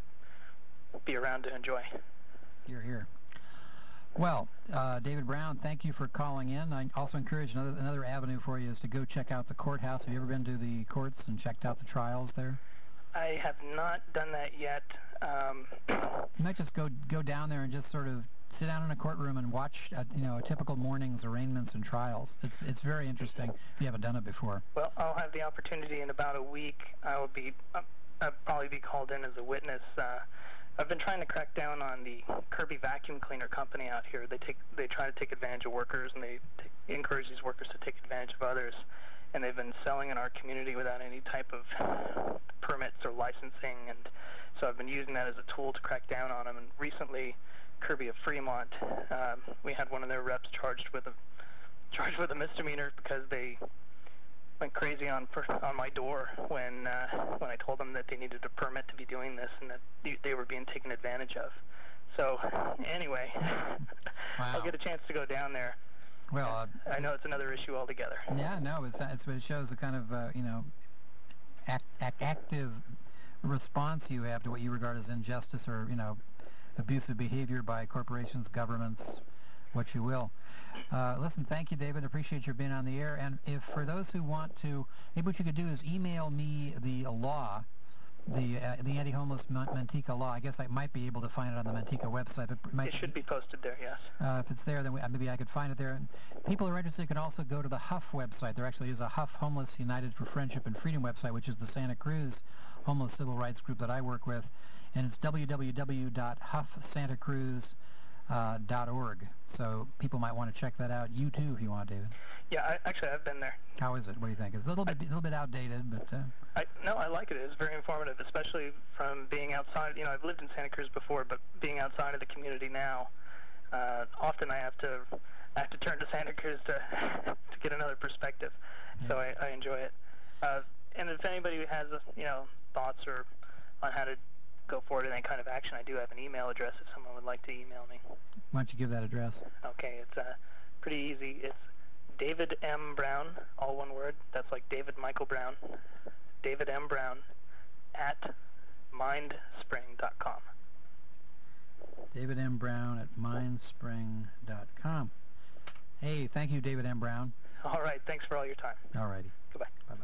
be around to enjoy.
You're here. Well, uh, David Brown, thank you for calling in. I also encourage another another avenue for you is to go check out the courthouse. Have you ever been to the courts and checked out the trials there?
I have not done that yet. Um,
you might just go go down there and just sort of sit down in a courtroom and watch, uh, you know, a typical morning's arraignments and trials. It's it's very interesting if you haven't done it before.
Well, I'll have the opportunity in about a week. I will be, uh, I'll probably be called in as a witness. Uh, I've been trying to crack down on the Kirby vacuum cleaner company out here. They take they try to take advantage of workers, and they take, encourage these workers to take advantage of others. And they've been selling in our community without any type of permits or licensing, and so I've been using that as a tool to crack down on them. And recently, Kirby of Fremont, um, we had one of their reps charged with a charged with a misdemeanor because they went crazy on on my door when uh, when I told them that they needed a permit to be doing this and that they were being taken advantage of. So anyway,
wow.
I'll get a chance to go down there.
Well, uh,
I know it's another issue altogether.
Yeah, no, it's, it's it shows a kind of uh, you know act, act, active response you have to what you regard as injustice or you know abusive behavior by corporations, governments, what you will. Uh, listen, thank you, David. Appreciate your being on the air. And if for those who want to, maybe what you could do is email me the uh, law, the uh, the anti-homeless Manteca law. I guess I might be able to find it on the Manteca website. But it, might,
it should be posted there, yes.
Uh, if it's there, then we, maybe I could find it there. And people who are interested can also go to the Huff website. There actually is a Huff Homeless United for Friendship and Freedom website, which is the Santa Cruz homeless civil rights group that I work with. And it's w w w dot huff santa cruz dot org. So people might want to check that out. You too, if you want, David.
Yeah, I, actually, I've been there.
How is it? What do you think? It's a little bit, a little bit outdated, but. Uh,
I, no, I like it. It's very informative, especially from being outside. You know, I've lived in Santa Cruz before, but being outside of the community now, uh, often I have to, I have to turn to Santa Cruz to to get another perspective. Yeah. So I, I enjoy it. Uh, and if anybody has, you know, thoughts or on how to go forward in any kind of action, I do have an email address if someone would like to email me.
Why don't you give that address?
Okay, it's uh, pretty easy. It's David M. Brown, all one word. That's like David Michael Brown. David M. Brown at mindspring dot com.
David M. Brown at mindspring dot com. Hey, thank you, David M. Brown.
All right, thanks for all your time.
All righty.
Goodbye.
Bye-bye.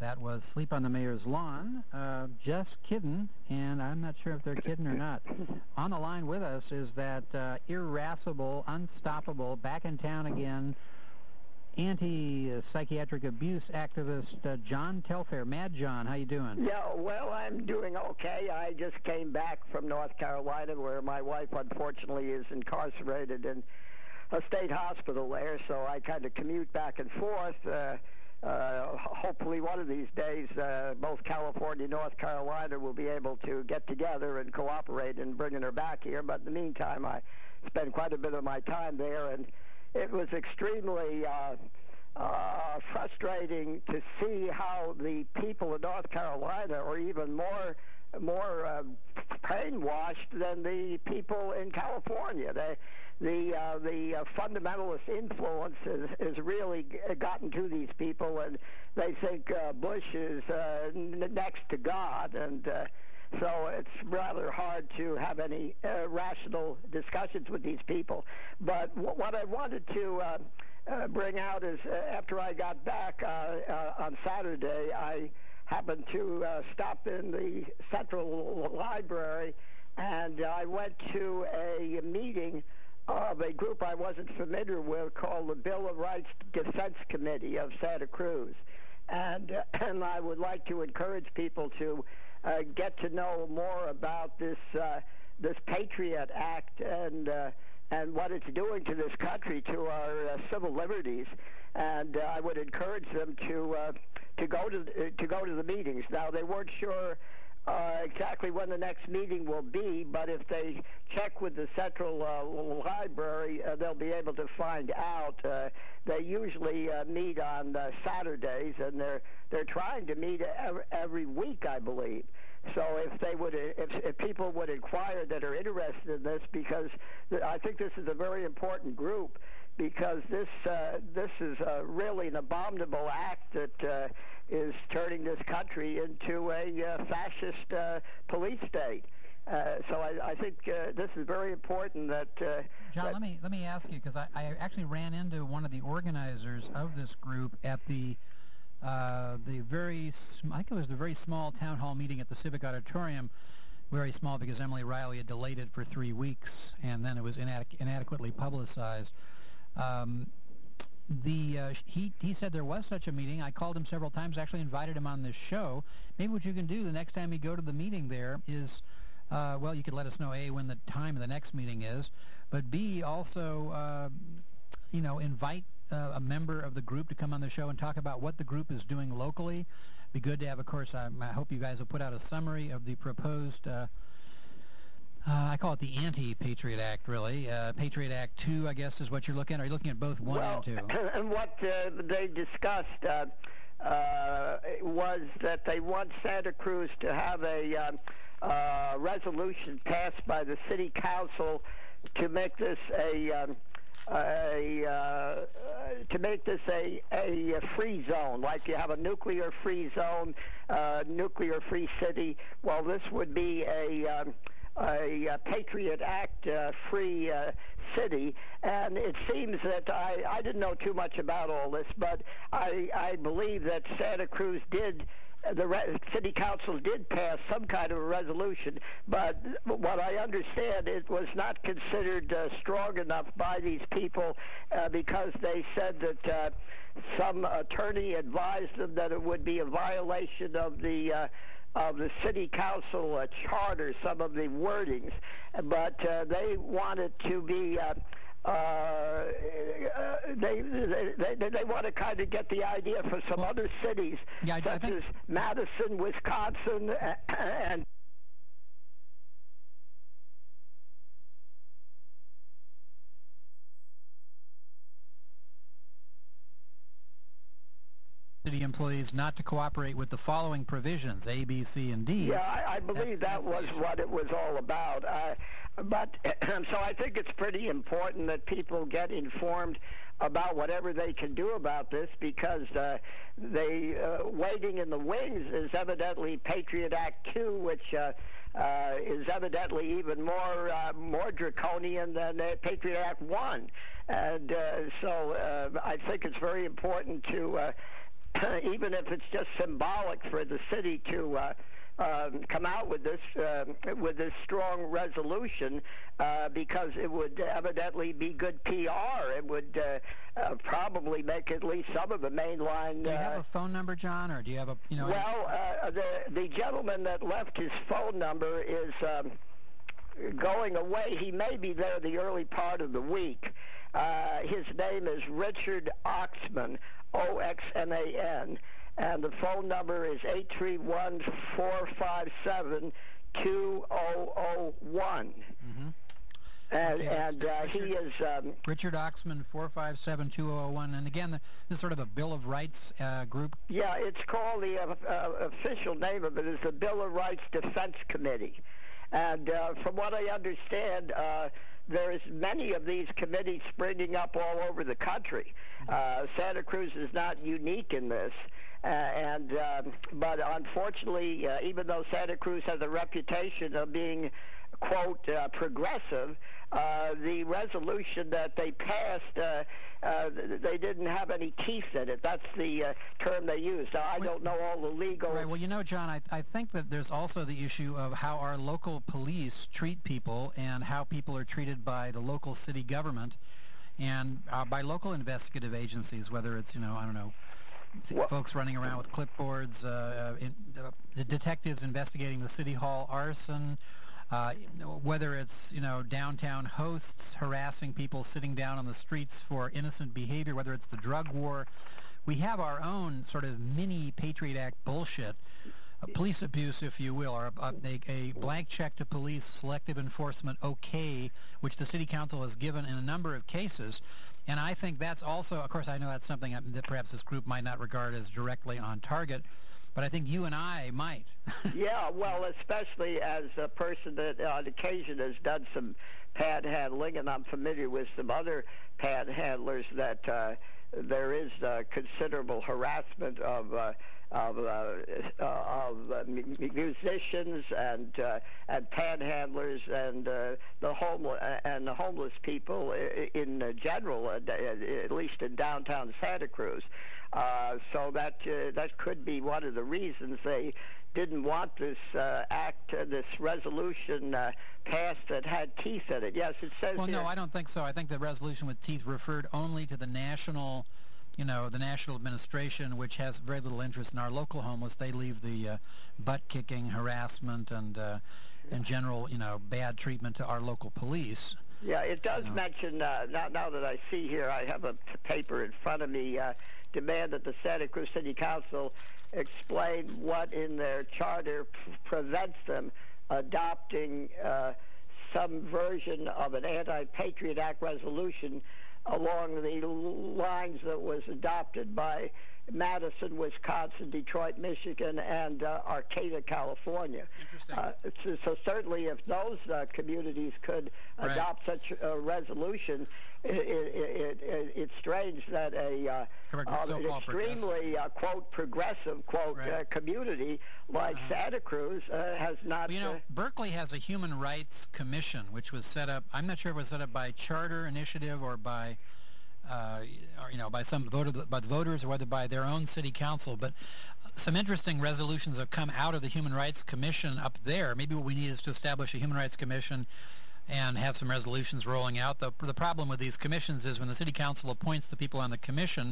That was Sleep on the Mayor's Lawn. Uh, just kidding, and I'm not sure if they're kidding or not. On the line with us is that uh, irascible, unstoppable, back in town again, anti-psychiatric abuse activist uh, John Telfair. Mad John, how you doing?
Yeah, well, I'm doing okay. I just came back from North Carolina, where my wife, unfortunately, is incarcerated in a state hospital there, so I kind of commute back and forth. Uh, uh, hopefully one of these days, uh, both California and North Carolina will be able to get together and cooperate in bringing her back here. But in the meantime, I spent quite a bit of my time there, and it was extremely uh, uh, frustrating to see how the people of North Carolina are even more more uh, brainwashed than the people in California. They, the uh, the uh, fundamentalist influence has, has really g- gotten to these people, and they think uh, Bush is uh, n- next to God, and uh, so it's rather hard to have any uh, rational discussions with these people. But w- what I wanted to uh, uh, bring out is uh, after I got back uh, uh, on Saturday, I happened to uh, stop in the Central Library, and I went to a meeting of a group I wasn't familiar with called the Bill of Rights Defense Committee of Santa Cruz. And, uh, and I would like to encourage people to uh, get to know more about this uh, this Patriot Act and uh, and what it's doing to this country, to our uh, civil liberties. And uh, I would encourage them to uh, to go to uh, to go to the meetings. Now, they weren't sure Uh, exactly when the next meeting will be, but if they check with the Central uh, Library, uh, they'll be able to find out. Uh, they usually uh, meet on uh, Saturdays, and they're they're trying to meet every, every week, I believe. So if they would, if, if people would inquire that are interested in this, because th- I think this is a very important group, because this uh, this is uh, really an abominable act that uh, is turning this country into a uh, fascist uh, police state. Uh, so I, I think uh, this is very important that... Uh,
John,
that
let me let me ask you, because I, I actually ran into one of the organizers of this group at the uh, the very, sm- I think it was the very small town hall meeting at the Civic Auditorium, very small because Emily Riley had delayed it for three weeks, and then it was inadequ- inadequately publicized. Um, the uh, he he said there was such a meeting. I called him several times, actually invited him on this show. Maybe what you can do the next time you go to the meeting there is, uh, well, you could let us know, A, when the time of the next meeting is, but B, also, uh, you know, invite uh, a member of the group to come on the show and talk about what the group is doing locally. Be good to have, of course, I, I hope you guys will put out a summary of the proposed uh, Uh, I call it the Anti-Patriot Act, really. Uh, Patriot Act two, I guess, is what you're looking at. Are you looking at both one
well,
and two?
And what uh, they discussed uh, uh, was that they want Santa Cruz to have a um, uh, resolution passed by the city council to make this a um, a uh, to make this a, a a free zone, like you have a nuclear free zone, uh, nuclear free city. Well, this would be a um, a, a Patriot Act uh, free uh, city, and it seems that I, I didn't know too much about all this, but I, I believe that Santa Cruz did, the re- city council did pass some kind of a resolution, but what I understand, it was not considered uh, strong enough by these people uh, because they said that uh, some attorney advised them that it would be a violation of the uh, of the city council uh, charter, some of the wordings, but uh, they wanted to be, uh, uh, they, they, they, they want to kind of get the idea for some well, other cities,
yeah,
such
I think...
as Madison, Wisconsin, and
city employees not to cooperate with the following provisions, A, B, C, and D.
Yeah, I, I believe that's, that was what it was all about. Uh, but so I think it's pretty important that people get informed about whatever they can do about this, because uh, they uh, waiting in the wings is evidently Patriot Act two, which uh, uh, is evidently even more uh, more draconian than uh, Patriot Act one. And uh, so uh, I think it's very important to uh, even if it's just symbolic for the city to uh, um, come out with this uh, with this strong resolution, uh, because it would evidently be good P R. It would uh, uh, probably make at least some of the mainline.
Do you have
uh,
a phone number, John, or do you have a you know?
Well, uh, the the gentleman that left his phone number is um, going away. He may be there the early part of the week. Uh, his name is Richard Oxman, O X M A N, and the phone number is eight three one, four five seven, two zero zero one. Mm-hmm. And,
okay.
and uh, he is... Um,
Richard Oxman, four five seven, two zero zero one. And again, the, this is sort of a Bill of Rights uh, group?
Yeah, it's called, the uh, uh, official name of it is the Bill of Rights Defense Committee. And uh, from what I understand, uh, there's many of these committees springing up all over the country. Uh, Santa Cruz is not unique in this. Uh, and um, but unfortunately, uh, even though Santa Cruz has a reputation of being, quote, uh, progressive, uh, the resolution that they passed, uh, uh, they didn't have any teeth in it. That's the uh, term they used. Now, I don't know all the legal...
Right. Well, you know, John, I, I think that there's also the issue of how our local police treat people and how people are treated by the local city government and uh, by local investigative agencies, whether it's, you know, I don't know, Well, folks running around with clipboards, uh, in, uh, the detectives investigating the City Hall arson, uh, whether it's, you know, downtown hosts harassing people sitting down on the streets for innocent behavior, whether it's the drug war. We have our own sort of mini Patriot Act bullshit, uh, police abuse, if you will, or a, a, a blank check to police, selective enforcement, okay, which the City Council has given in a number of cases. And I think that's also, of course, I know that's something that perhaps this group might not regard as directly on target, but I think you and I might.
Yeah, well, especially as a person that on occasion has done some panhandling, and I'm familiar with some other panhandlers, that uh, there is uh, considerable harassment of uh, of, uh, uh, of uh, m- musicians and uh, and panhandlers and uh, the homeless and the homeless people in general, uh, at least in downtown Santa Cruz. Uh, so that uh, that could be one of the reasons they didn't want this uh, act, uh, this resolution uh, passed that had teeth in it. Yes, it says.
Well,
here,
no, I don't think so. I think the resolution with teeth referred only to the national, you know, the national administration, which has very little interest in our local homeless. They leave the uh, butt-kicking, harassment, and uh, and general, you know, bad treatment to our local police.
Yeah, it does you know. mention, uh, now, now that I see here, I have a p- paper in front of me, uh, demand that the Santa Cruz City Council explain what in their charter p- prevents them adopting uh, some version of an anti-Patriot Act resolution along the lines that was adopted by Madison, Wisconsin, Detroit, Michigan, and uh, Arcata, California.
Interesting.
Uh, so, so certainly if those uh, communities could
right.
adopt such a resolution, it, it, it, it's strange that a uh, uh, an extremely, uh, quote, progressive, quote, right. uh, community like uh-huh. Santa Cruz uh, has not...
Well, you know,
uh,
Berkeley has a Human Rights Commission, which was set up, I'm not sure if it was set up by charter initiative or by... Uh, or, you know, by some voter, by the voters, or whether by their own city council. But some interesting resolutions have come out of the Human Rights Commission up there. Maybe what we need is to establish a Human Rights Commission and have some resolutions rolling out. The, the problem with these commissions is when the city council appoints the people on the commission,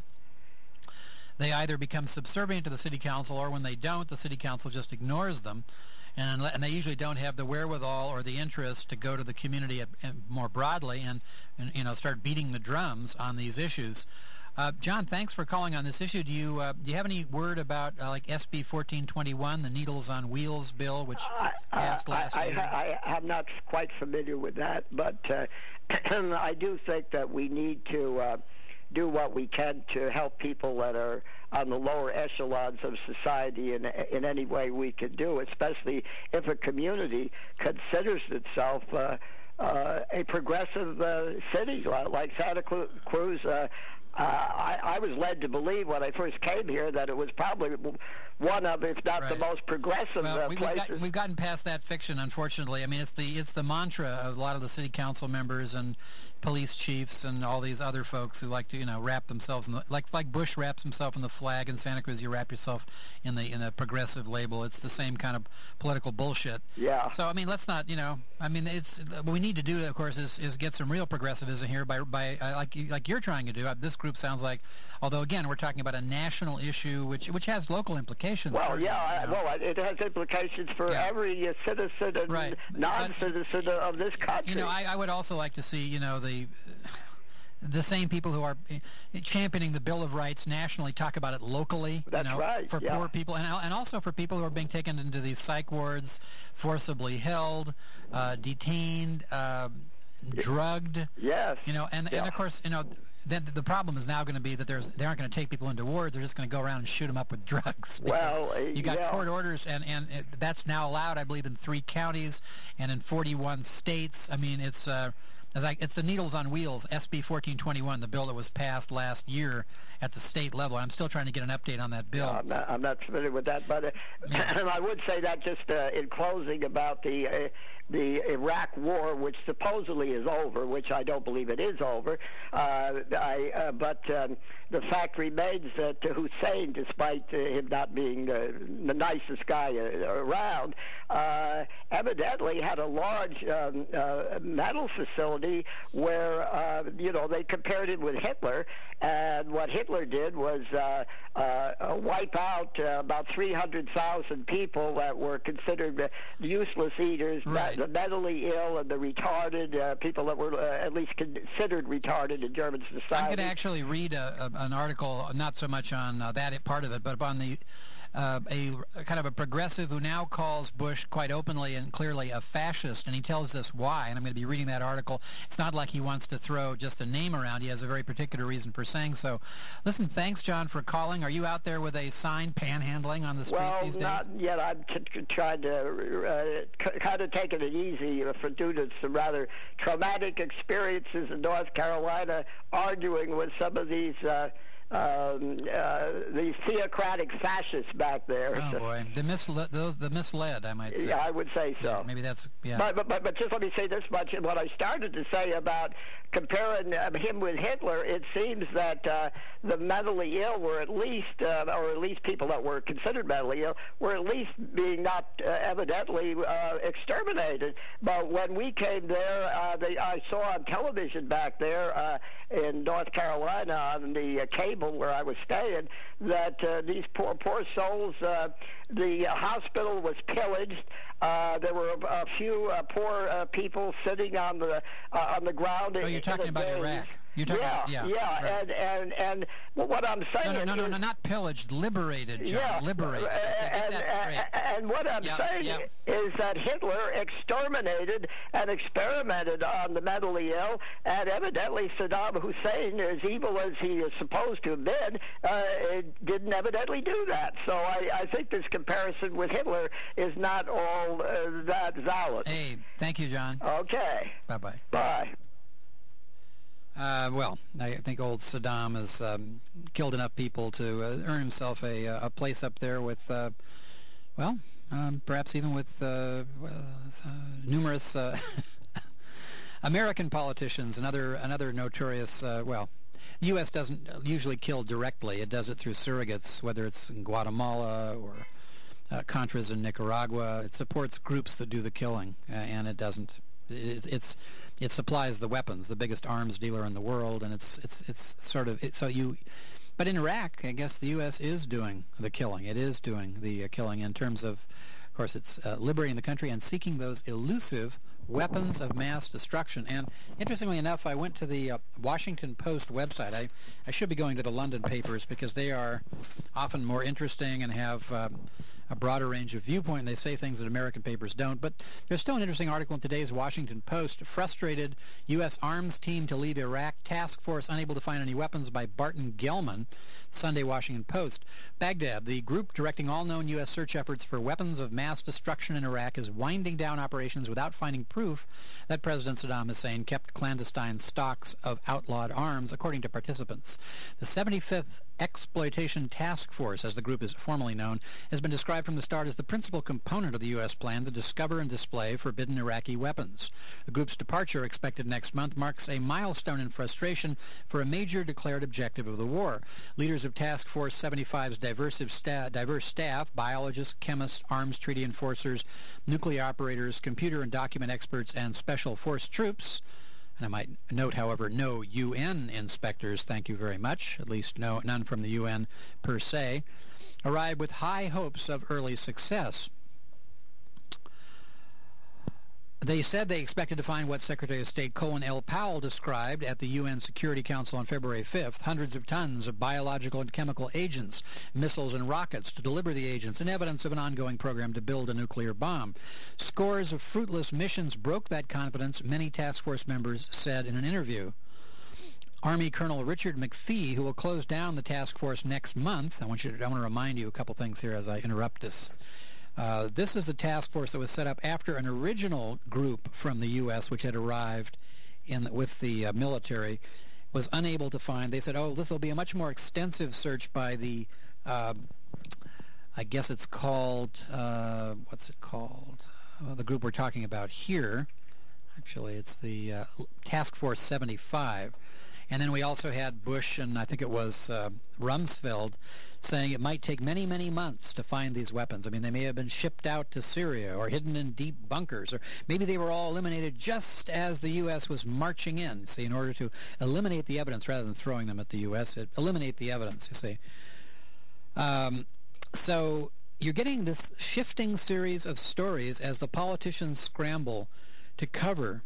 they either become subservient to the city council, or when they don't, the city council just ignores them. And, and they usually don't have the wherewithal or the interest to go to the community at, at more broadly and, and you know start beating the drums on these issues. Uh, John, thanks for calling on this issue. Do you uh, do you have any word about uh, like S B fourteen twenty-one, the Needles on Wheels bill, which
uh,
passed
uh,
last
I,
year?
I, I, I'm not quite familiar with that, but uh, I do think that we need to uh, do what we can to help people that are on the lower echelons of society in in any way we can do, especially if a community considers itself uh, uh, a progressive uh, city like Santa Cruz. Uh, uh, I, I was led to believe when I first came here that it was probably one of, if not
right.
the most progressive
well,
uh,
we,
places.
We've, got, we've gotten past that fiction, unfortunately. I mean, it's the it's the mantra of a lot of the city council members and police chiefs and all these other folks who like to, you know, wrap themselves in the, like like Bush wraps himself in the flag in Santa Cruz. You wrap yourself in the in the progressive label. It's the same kind of political bullshit.
Yeah.
So I mean, let's not, you know, I mean, it's what we need to do, of course, is, is get some real progressivism here by by uh, like you, like you're trying to do. Uh, this group sounds like, although again, we're talking about a national issue, which which has local implications.
Well, yeah,
you know.
well, it has implications for
Yeah.
every uh, citizen and
Right.
non-citizen of this country.
You know, I, I would also like to see, you know, the the same people who are championing the Bill of Rights nationally talk about it locally.
That's
you know,
right,
for
yeah.
poor people, and and also for people who are being taken into these psych wards, forcibly held, uh, detained, uh, drugged.
Yes.
You know, and
Yeah.
and of course, you know. Then the problem is now going to be that there's they aren't going to take people into wards. They're just going to go around and shoot them up with drugs.
Well, uh,
you got
yeah.
court orders, and and it, that's now allowed, I believe, in three counties and in forty-one states. I mean, it's uh, as I, it's the needles on wheels. S B fourteen twenty-one, the bill that was passed last year at the state level. I'm still trying to get an update on that bill.
No, I'm, not, I'm not familiar with that, but uh,
Yeah.
I would say that just uh, in closing about the uh, the Iraq War, which supposedly is over, which I don't believe it is over. Uh, I, uh, but um, the fact remains that uh, Hussein, despite uh, him not being uh, the nicest guy uh, around, uh, evidently had a large um, uh, metal facility where uh, you know they compared it with Hitler, and what Hitler did was uh, uh, wipe out uh, about three hundred thousand people that were considered uh, useless eaters.
Right.
The mentally ill and the retarded, uh, people that were uh, at least considered retarded in German society.
I'm going to actually read a, a, an article, not so much on uh, that part of it, but on the uh, a, a kind of a progressive who now calls Bush quite openly and clearly a fascist, and he tells us why. And I'm going to be reading that article. It's not like he wants to throw just a name around. He has a very particular reason for saying so. Listen, thanks, John, for calling. Are you out there with a sign panhandling on the street
well,
these days?
not yet. I'm t- t- trying to uh, c- kind of taking it easy uh, for due to some rather traumatic experiences in North Carolina, arguing with some of these uh, um, uh, these theocratic fascists back there.
Oh
So-
boy, the misled, those the misled, I might say.
Yeah, I would say so.
Yeah, maybe that's yeah.
But, but, but, but just let me say this much. What I started to say about comparing uh, him with Hitler, it seems that uh, the mentally ill were at least, uh, or at least people that were considered mentally ill, were at least being not uh, evidently uh, exterminated. But when we came there, uh, they, I saw on television back there uh, in North Carolina on the uh, cable where I was staying that uh, these poor, poor souls, uh, the uh, hospital was pillaged. Uh, there were a, a few uh, poor uh, people sitting on the uh, on the ground.
Oh,
in,
you're talking
in a
about
daze.
Iraq. You're talking
yeah,
about, yeah,
yeah,
right.
and and and what I'm saying
No, no, no,
is,
no, not pillaged, liberated, John,
yeah,
liberated.
uh,
Okay, get
and,
that straight.
and, and what I'm
Yeah,
saying
yeah.
is that Hitler exterminated and experimented on the mentally ill, and evidently Saddam Hussein, as evil as he is supposed to have been, uh, didn't evidently do that. So I, I think this comparison with Hitler is not all uh, that valid.
Hey, thank you, John.
Okay.
Bye-bye.
Bye.
Uh, well, I think old Saddam has um, killed enough people to uh, earn himself a, a place up there with, uh, well, um, perhaps even with uh, well, uh, numerous uh, American politicians and other another notorious. Uh, well, the U S doesn't usually kill directly; it does it through surrogates, whether it's in Guatemala or uh, Contras in Nicaragua. It supports groups that do the killing, uh, and it doesn't. It, it's it supplies the weapons, the biggest arms dealer in the world, and it's it's it's sort of it, so you. But in Iraq, I guess the U S is doing the killing. It is doing the uh, killing in terms of, of course, it's uh, liberating the country and seeking those elusive weapons of mass destruction. And interestingly enough, I went to the uh, Washington Post website. I, I should be going to the London papers because they are often more interesting and have um, a broader range of viewpoint, and they say things that American papers don't. But there's still an interesting article in today's Washington Post. Frustrated U S arms team to leave Iraq. Task force unable to find any weapons by Barton Gellman. Sunday Washington Post. Baghdad, the group directing all known U S search efforts for weapons of mass destruction in Iraq, is winding down operations without finding proof that President Saddam Hussein kept clandestine stocks of outlawed arms, according to participants. The seventy-fifth Exploitation Task Force, as the group is formally known, has been described described from the start as the principal component of the U S plan to discover and display forbidden Iraqi weapons. The group's departure, expected next month, marks a milestone in frustration for a major declared objective of the war. Leaders of Task Force seventy-five's diverse, sta- diverse staff, biologists, chemists, arms treaty enforcers, nuclear operators, computer and document experts, and special force troops, and I might note, however, no U N inspectors, thank you very much, at least no none from the U N per se, arrived with high hopes of early success. They said they expected to find what Secretary of State Colin L. Powell described at the U N Security Council on February fifth, hundreds of tons of biological and chemical agents, missiles and rockets to deliver the agents, and evidence of an ongoing program to build a nuclear bomb. Scores of fruitless missions broke that confidence, many task force members said in an interview. Army Colonel Richard McPhee, who will close down the task force next month, I want you to, I want to remind you a couple things here as I interrupt this. Uh, this is the task force that was set up after an original group from the U S, which had arrived in with the uh, military, was unable to find. They said, oh, this will be a much more extensive search by the, uh, I guess it's called, uh, what's it called? Well, the group we're talking about here, actually, it's the uh, Task Force seventy-five. And then we also had Bush and I think it was uh, Rumsfeld saying it might take many, many months to find these weapons. I mean, they may have been shipped out to Syria or hidden in deep bunkers, or maybe they were all eliminated just as the U S was marching in, see, in order to eliminate the evidence rather than throwing them at the U S, it, eliminate the evidence, you see. Um, so you're getting this shifting series of stories as the politicians scramble to cover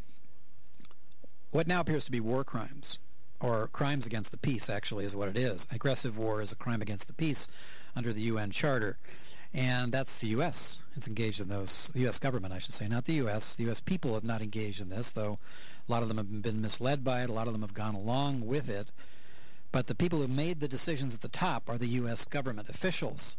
what now appears to be war crimes, or crimes against the peace, actually, is what it is. Aggressive war is a crime against the peace under the U N Charter. And that's the U S. It's engaged in those, the U S government, I should say, not the U S. The U S people have not engaged in this, though a lot of them have been misled by it. A lot of them have gone along with it. But the people who made the decisions at the top are the U S government officials.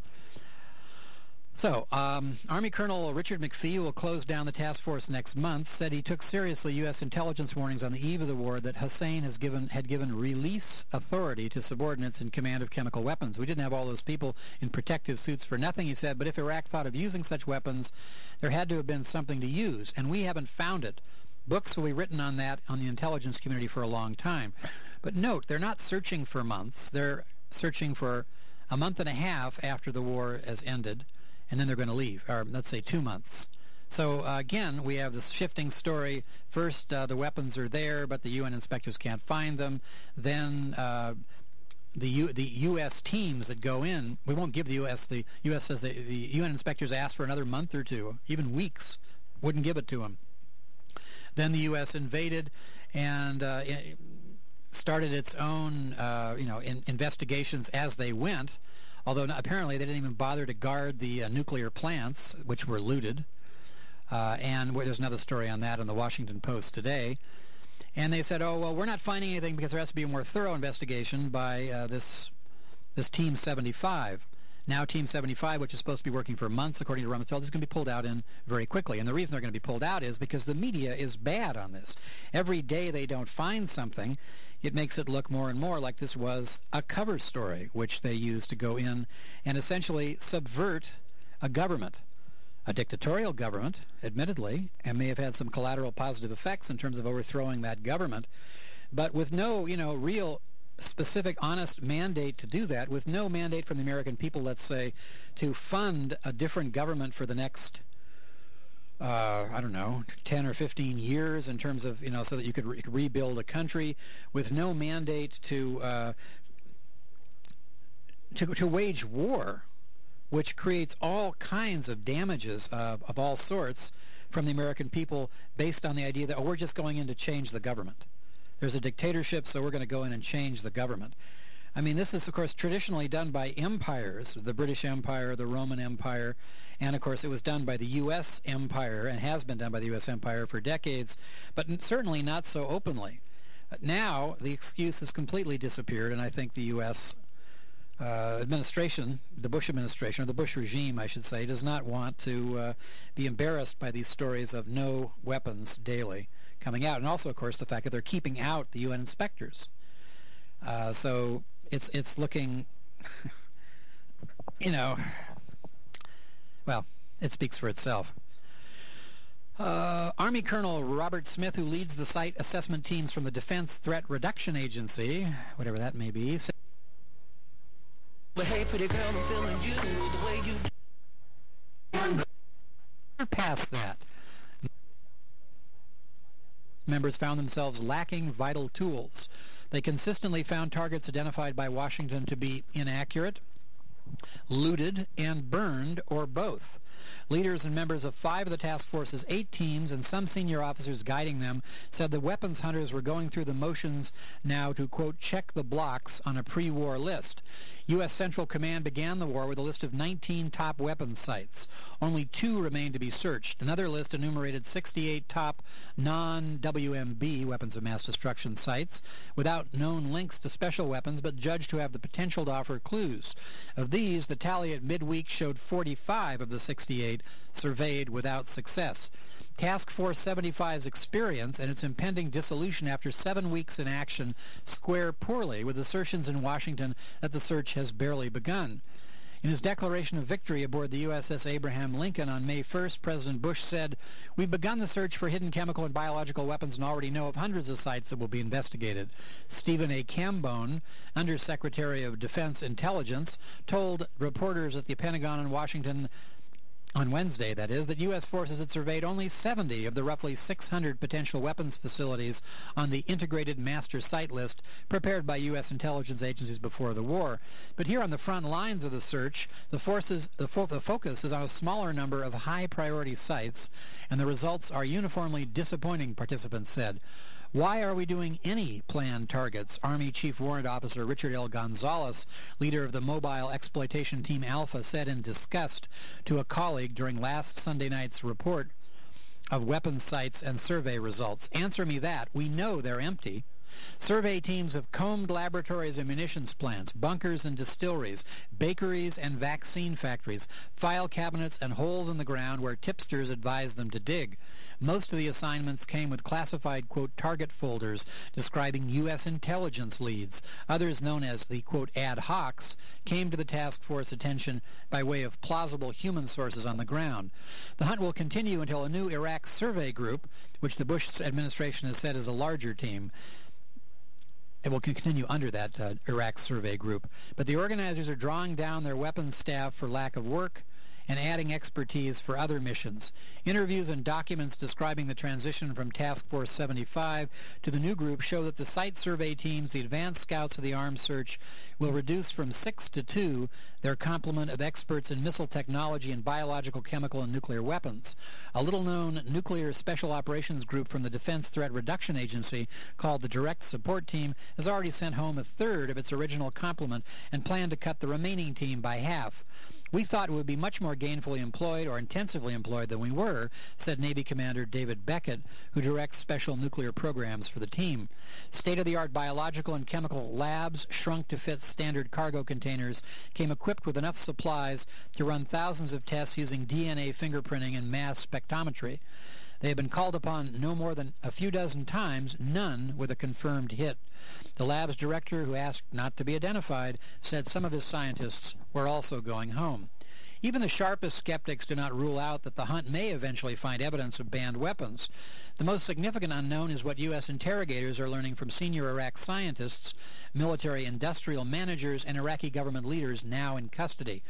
So, um, Army Colonel Richard McPhee, who will close down the task force next month, said he took seriously U S intelligence warnings on the eve of the war that Hussein has given, had given release authority to subordinates in command of chemical weapons. We didn't have all those people in protective suits for nothing, he said, but if Iraq thought of using such weapons, there had to have been something to use, and we haven't found it. Books will be written on that on the intelligence community for a long time. But note, they're not searching for months. They're searching for a month and a half after the war has ended, and then they're going to leave, or let's say two months. So uh, again, we have this shifting story. First, uh, the weapons are there, but the U N inspectors can't find them. Then uh, the U- the U S teams that go in, we won't give the U S, the U S says the, the U N inspectors asked for another month or two, even weeks, wouldn't give it to them. Then the U S invaded and uh, started its own uh, you know, in- investigations as they went, although not, apparently they didn't even bother to guard the uh, nuclear plants, which were looted. Uh, and where there's another story on that in the Washington Post today. And they said, oh, well, we're not finding anything because there has to be a more thorough investigation by uh, this this Team seventy-five. Now Team seventy-five, which is supposed to be working for months, according to Rumsfeld, is going to be pulled out in very quickly. And the reason they're going to be pulled out is because the media is bad on this. Every day they don't find something, it makes it look more and more like this was a cover story, which they use to go in and essentially subvert a government, a dictatorial government, admittedly, and may have had some collateral positive effects in terms of overthrowing that government, but with no, you know, real specific, honest mandate to do that, with no mandate from the American people, let's say, to fund a different government for the next Uh, I don't know, ten or fifteen years in terms of, you know, so that you could, re- could rebuild a country, with no mandate to, uh, to to wage war, which creates all kinds of damages uh, of all sorts from the American people based on the idea that, oh, we're just going in to change the government. There's a dictatorship, so we're going to go in and change the government. I mean, this is, of course, traditionally done by empires, the British Empire, the Roman Empire, and, of course, it was done by the U S Empire and has been done by the U S Empire for decades, but n- certainly not so openly. Now, the excuse has completely disappeared, and I think the U S uh, administration, the Bush administration, or the Bush regime, I should say, does not want to uh, be embarrassed by these stories of no weapons daily coming out, and also, of course, the fact that they're keeping out the U N inspectors. Uh, so it's it's looking, you know, well, it speaks for itself. Uh, Army Colonel Robert Smith, who leads the site assessment teams from the Defense Threat Reduction Agency, whatever that may be, said,
but hey, pretty girl, I'm feeling you the way you
do. Past that. Members found themselves lacking vital tools. They consistently found targets identified by Washington to be inaccurate, looted, and burned, or both. Leaders and members of five of the task force's eight teams and some senior officers guiding them said the weapons hunters were going through the motions now to, quote, check the blocks on a pre-war list. U S Central Command began the war with a list of nineteen top weapons sites. Only two remained to be searched. Another list enumerated sixty-eight top non-W M B, weapons of mass destruction, sites without known links to special weapons, but judged to have the potential to offer clues. Of these, the tally at midweek showed forty-five of the sixty-eight surveyed without success. Task Force seventy-five's experience and its impending dissolution after seven weeks in action square poorly with assertions in Washington that the search has barely begun. In his declaration of victory aboard the U S S Abraham Lincoln on May first, President Bush said, "We've begun the search for hidden chemical and biological weapons and already know of hundreds of sites that will be investigated." Stephen A. Cambone, Undersecretary of Defense Intelligence, told reporters at the Pentagon in Washington on Wednesday, that is, that U S forces had surveyed only seventy of the roughly six hundred potential weapons facilities on the integrated master site list prepared by U S intelligence agencies before the war. But here on the front lines of the search, the forces, the, fo- the focus is on a smaller number of high-priority sites, and the results are uniformly disappointing, participants said. Why are we doing any planned targets? Army Chief Warrant Officer Richard L. Gonzalez, leader of the Mobile Exploitation Team Alpha, said in disgust to a colleague during last Sunday night's report of weapons sites and survey results. Answer me that. We know they're empty. Survey teams have combed laboratories and munitions plants, bunkers and distilleries, bakeries and vaccine factories, file cabinets and holes in the ground where tipsters advised them to dig. Most of the assignments came with classified, quote, target folders describing U S intelligence leads. Others, known as the, quote, ad hocs, came to the task force attention by way of plausible human sources on the ground. The hunt will continue until a new Iraq survey group, which the Bush administration has said is a larger team, it will continue under that uh, Iraq survey group. But the organizers are drawing down their weapons staff for lack of work and adding expertise for other missions. Interviews and documents describing the transition from Task Force seventy-five to the new group show that the site survey teams, the advanced scouts of the arms search, will reduce from six to two their complement of experts in missile technology and biological, chemical, and nuclear weapons. A little-known nuclear special operations group from the Defense Threat Reduction Agency, called the Direct Support Team, has already sent home a third of its original complement and planned to cut the remaining team by half. "We thought it would be much more gainfully employed or intensively employed than we were," said Navy Commander David Beckett, who directs special nuclear programs for the team. State-of-the-art biological and chemical labs, shrunk to fit standard cargo containers, came equipped with enough supplies to run thousands of tests using D N A fingerprinting and mass spectrometry. They have been called upon no more than a few dozen times, none with a confirmed hit. The lab's director, who asked not to be identified, said some of his scientists were also going home. Even the sharpest skeptics do not rule out that the hunt may eventually find evidence of banned weapons. The most significant unknown is what U S interrogators are learning from senior Iraq scientists, military industrial managers, and Iraqi government leaders now in custody.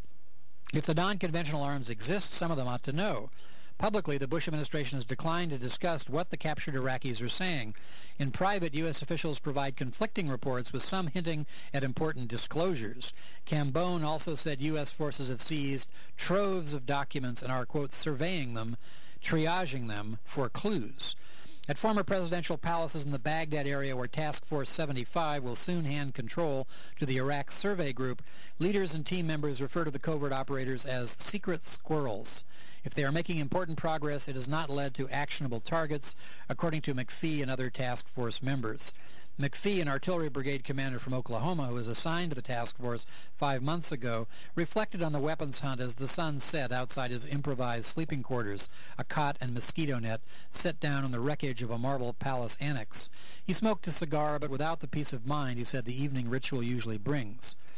If the non-conventional arms exist, some of them ought to know. Publicly, the Bush administration has declined to discuss what the captured Iraqis are saying. In private, U S officials provide conflicting reports, with some hinting at important disclosures. Cambone also said U S forces have seized troves of documents and are, quote, surveying them, triaging them for clues. At former presidential palaces in the Baghdad area, where Task Force seventy-five will soon hand control to the Iraq Survey Group, leaders and team members refer to the covert operators as secret squirrels. If they are making important progress, it has not led to actionable targets, according to McPhee and other task force members. McPhee, an artillery brigade commander from Oklahoma who was assigned to the task force five months ago, reflected on the weapons hunt as the sun set outside his improvised sleeping quarters, a cot and mosquito net set down on the wreckage of a marble palace annex. He smoked a cigar, but without the peace of mind he said the evening ritual usually brings.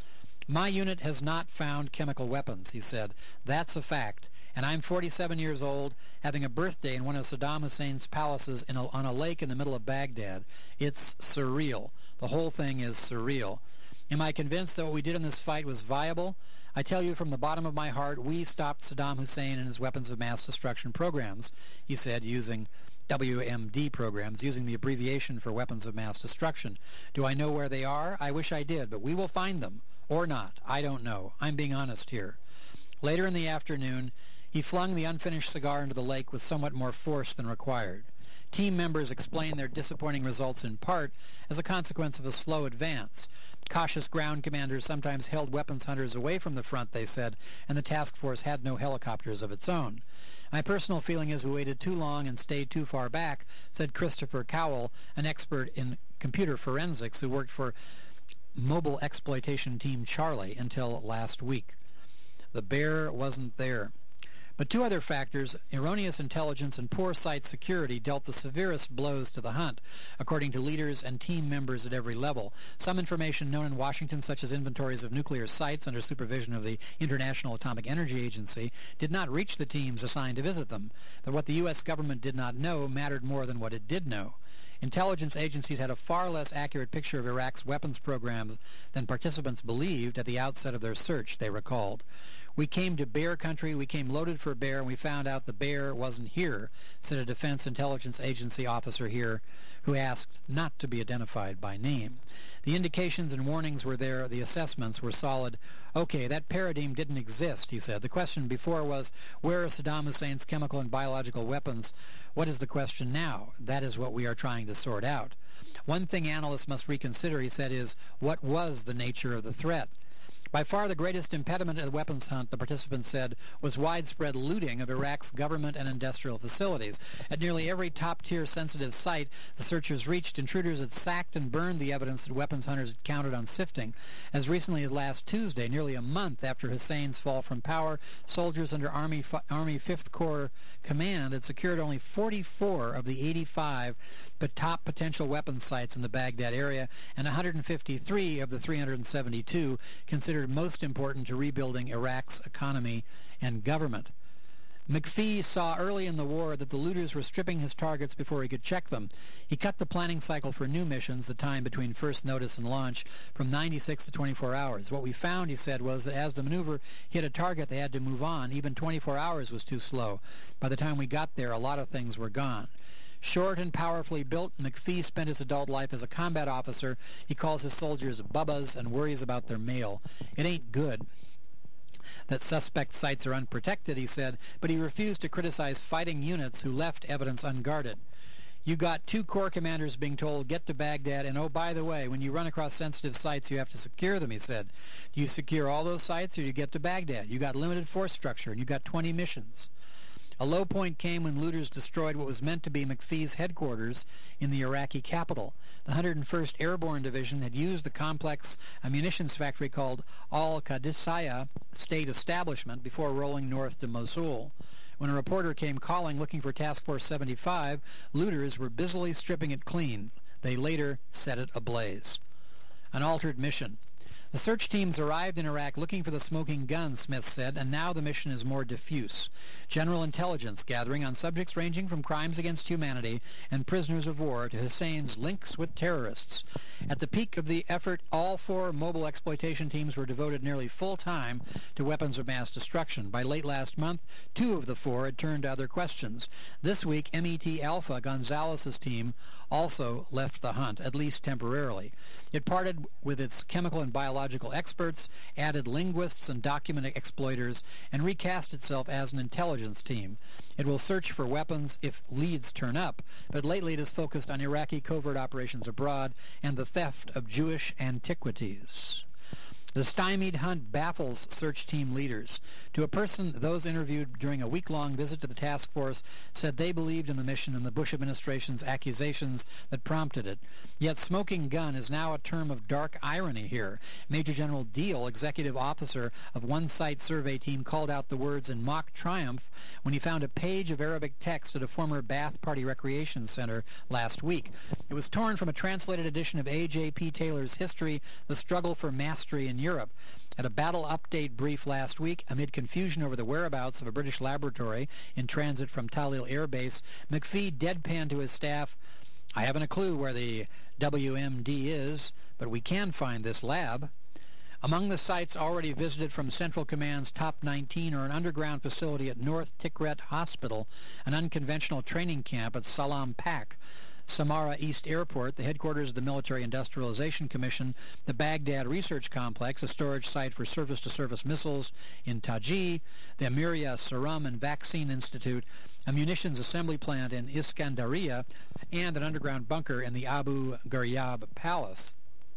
My unit has not found chemical weapons, he said. That's a fact. And I'm forty-seven years old, having a birthday in one of Saddam Hussein's palaces in a, on a lake in the middle of Baghdad. It's surreal. The whole thing is surreal. Am I convinced that what we did in this fight was viable? I tell you from the bottom of my heart, we stopped Saddam Hussein and his weapons of mass destruction programs, he said, using W M D programs, using the abbreviation for weapons of mass destruction. Do I know where they are? I wish I did, but we will find them. Or not. I don't know. I'm being honest here. Later in the afternoon, he flung the unfinished cigar into the lake with somewhat more force than required. Team members explained their disappointing results in part as a consequence of a slow advance. Cautious ground commanders sometimes held weapons hunters away from the front, they said, and the task force had no helicopters of its own. My personal feeling is we waited too long and stayed too far back, said Christopher Cowell, an expert in computer forensics who worked for Mobile Exploitation Team Charlie until last week. The bear wasn't there. But two other factors, erroneous intelligence and poor site security, dealt the severest blows to the hunt, according to leaders and team members at every level. Some information known in Washington, such as inventories of nuclear sites under supervision of the International Atomic Energy Agency, did not reach the teams assigned to visit them. But what the U S government did not know mattered more than what it did know. Intelligence agencies had a far less accurate picture of Iraq's weapons programs than participants believed at the outset of their search, they recalled. We came to bear country, we came loaded for bear, and we found out the bear wasn't here, said a Defense Intelligence Agency officer here who asked not to be identified by name. The indications and warnings were there, the assessments were solid. Okay, that paradigm didn't exist, he said. The question before was, where are Saddam Hussein's chemical and biological weapons? What is the question now? That is what we are trying to sort out. One thing analysts must reconsider, he said, is what was the nature of the threat? By far the greatest impediment to the weapons hunt, the participants said, was widespread looting of Iraq's government and industrial facilities. At nearly every top-tier sensitive site the searchers reached, intruders had sacked and burned the evidence that weapons hunters had counted on sifting. As recently as last Tuesday, nearly a month after Hussein's fall from power, soldiers under Army, Army Fifth Corps Command had secured only forty-four of the eighty-five but top potential weapons sites in the Baghdad area, and one hundred fifty-three of the three hundred seventy-two considered most important to rebuilding Iraq's economy and government. McPhee saw early in the war that the looters were stripping his targets before he could check them. He cut the planning cycle for new missions, the time between first notice and launch, from ninety-six to twenty-four hours. What we found, he said, was that as the maneuver hit a target, they had to move on. Even twenty-four hours was too slow. By the time we got there, a lot of things were gone. Short and powerfully built, McPhee spent his adult life as a combat officer. He calls his soldiers bubbas and worries about their mail. It ain't good that suspect sites are unprotected, he said, but he refused to criticize fighting units who left evidence unguarded. You got two corps commanders being told, get to Baghdad, and oh, by the way, when you run across sensitive sites, you have to secure them, he said. Do you secure all those sites, or do you get to Baghdad? You got limited force structure, and you got twenty missions. A low point came when looters destroyed what was meant to be McPhee's headquarters in the Iraqi capital. The one hundred first Airborne Division had used the complex a munitions factory called Al-Qadisiyah State Establishment before rolling north to Mosul. When a reporter came calling looking for Task Force seventy-five, looters were busily stripping it clean. They later set it ablaze. An altered mission. The search teams arrived in Iraq looking for the smoking gun, Smith said, and now the mission is more diffuse. General intelligence gathering on subjects ranging from crimes against humanity and prisoners of war to Hussein's links with terrorists. At the peak of the effort, all four mobile exploitation teams were devoted nearly full-time to weapons of mass destruction. By late last month, two of the four had turned to other questions. This week, M E T Alpha, Gonzalez's team, also left the hunt, at least temporarily. It parted with its chemical and biological experts, added linguists and document exploiters, and recast itself as an intelligence team. It will search for weapons if leads turn up, but lately it is focused on Iraqi covert operations abroad and the theft of Jewish antiquities. The stymied hunt baffles search team leaders. To a person, those interviewed during a week-long visit to the task force said they believed in the mission and the Bush administration's accusations that prompted it. Yet smoking gun is now a term of dark irony here. Major General Deal, executive officer of one site survey team, called out the words in mock triumph when he found a page of Arabic text at a former Bath Party Recreation Center last week. It was torn from a translated edition of A J P Taylor's History, The Struggle for Mastery in Europe. At a battle update brief last week, amid confusion over the whereabouts of a British laboratory in transit from Talil Air Base, McPhee deadpanned to his staff, "I haven't a clue where the W M D is, but we can find this lab." Among the sites already visited from Central Command's Top nineteen are an underground facility at North Tikrit Hospital, an unconventional training camp at Salam Pak, Samara East Airport, the headquarters of the Military Industrialization Commission, the Baghdad Research Complex, a storage site for surface-to-surface missiles in Taji, the Amiria Serum and Vaccine Institute, a munitions assembly plant in Iskandaria, and an underground bunker in the Abu Gharyab Palace.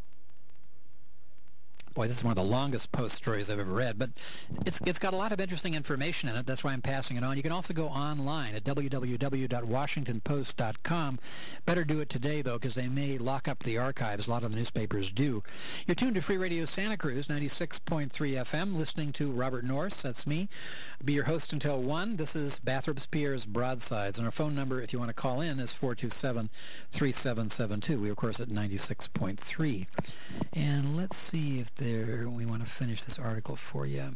Boy, this is one of the longest post stories I've ever read, but it's it's got a lot of interesting information in it. That's why I'm passing it on. You can also go online at w w w dot washington post dot com. Better do it today, though, because they may lock up the archives. A lot of the newspapers do. You're tuned to Free Radio Santa Cruz, ninety-six point three F M, listening to Robert Norris. That's me. I'll be your host until one. This is Bathurst Pierre's Broadsides, and our phone number, if you want to call in, is four two seven, three seven seven two. We, of course, at ninety-six point three. And let's see if there we want to finish this article for you.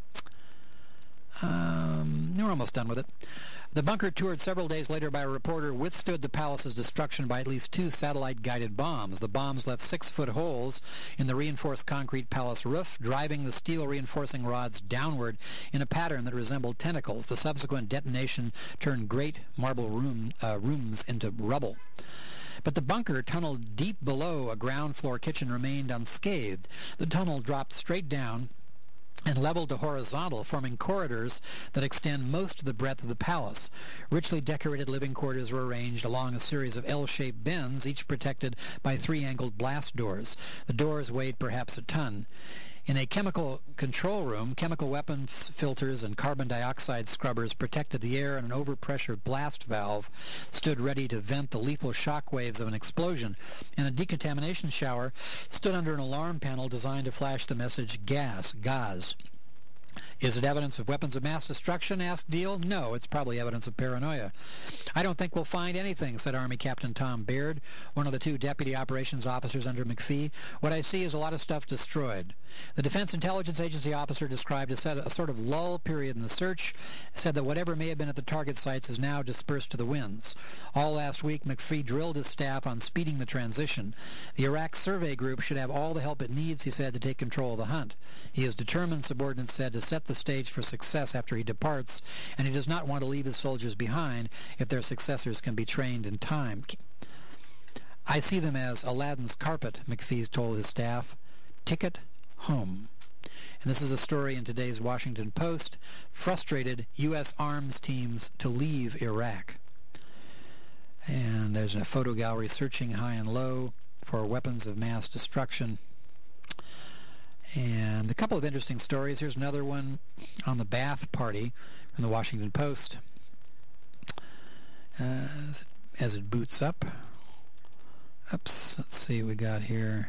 Um, we're almost done with it. The bunker, toured several days later by a reporter, withstood the palace's destruction by at least two satellite-guided bombs. The bombs left six-foot holes in the reinforced concrete palace roof, driving the steel reinforcing rods downward in a pattern that resembled tentacles. The subsequent detonation turned great marble room, uh, rooms into rubble. But the bunker, tunneled deep below a ground-floor kitchen, remained unscathed. The tunnel dropped straight down and leveled to horizontal, forming corridors that extend most of the breadth of the palace. Richly decorated living quarters were arranged along a series of L-shaped bends, each protected by three-angled blast doors. The doors weighed perhaps a ton. In a chemical control room, chemical weapons filters and carbon dioxide scrubbers protected the air, and an overpressure blast valve stood ready to vent the lethal shock waves of an explosion. And a decontamination shower stood under an alarm panel designed to flash the message gas, gaz. Is it evidence of weapons of mass destruction? Asked Deal. No, it's probably evidence of paranoia. I don't think we'll find anything, said Army Captain Tom Baird, one of the two deputy operations officers under McPhee. What I see is a lot of stuff destroyed. The Defense Intelligence Agency officer described a, set, a sort of lull period in the search, said that whatever may have been at the target sites is now dispersed to the winds. All last week, McPhee drilled his staff on speeding the transition. The Iraq Survey Group should have all the help it needs, he said, to take control of the hunt. He is determined, subordinates said, to set the stage for success after he departs, and he does not want to leave his soldiers behind if their successors can be trained in time. I see them as Aladdin's carpet, McPhee told his staff. Ticket home. And this is a story in today's Washington Post. Frustrated U S arms teams to leave Iraq. And there's a photo gallery searching high and low for weapons of mass destruction. And a couple of interesting stories. Here's another one on the Ba'ath Party from the Washington Post. Uh, as, it, as it boots up. Oops, let's see what we got here.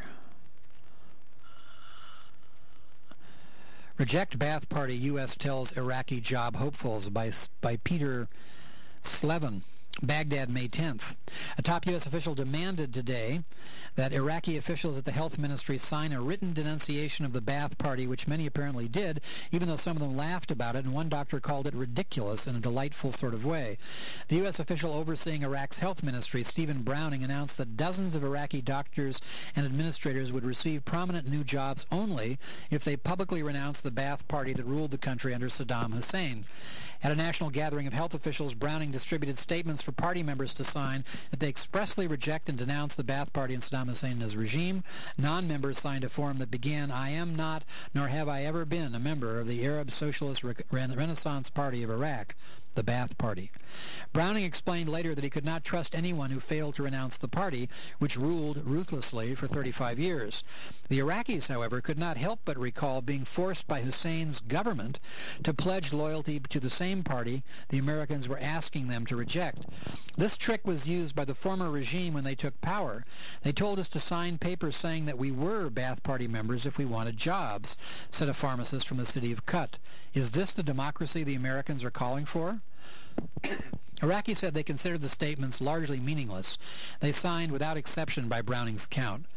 Reject Ba'ath Party, U S tells Iraqi job hopefuls, by, by Peter Slevin. Baghdad, May tenth. A top U S official demanded today that Iraqi officials at the health ministry sign a written denunciation of the Ba'ath Party, which many apparently did, even though some of them laughed about it, and one doctor called it ridiculous in a delightful sort of way. The U S official overseeing Iraq's health ministry, Stephen Browning, announced that dozens of Iraqi doctors and administrators would receive prominent new jobs only if they publicly renounced the Ba'ath Party that ruled the country under Saddam Hussein. At a national gathering of health officials, Browning distributed statements for party members to sign that they expressly reject and denounce the Ba'ath Party and Saddam Hussein and his regime. Non-members signed a form that began, I am not, nor have I ever been, a member of the Arab Socialist Re- Renaissance Party of Iraq, the Ba'ath Party. Browning explained later that he could not trust anyone who failed to renounce the party, which ruled ruthlessly for thirty-five years. The Iraqis, however, could not help but recall being forced by Hussein's government to pledge loyalty to the same party the Americans were asking them to reject. This trick was used by the former regime when they took power. They told us to sign papers saying that we were Ba'ath Party members if we wanted jobs, said a pharmacist from the city of Kut. Is this the democracy the Americans are calling for? Iraqi said they considered the statements largely meaningless. They signed without exception by Browning's count.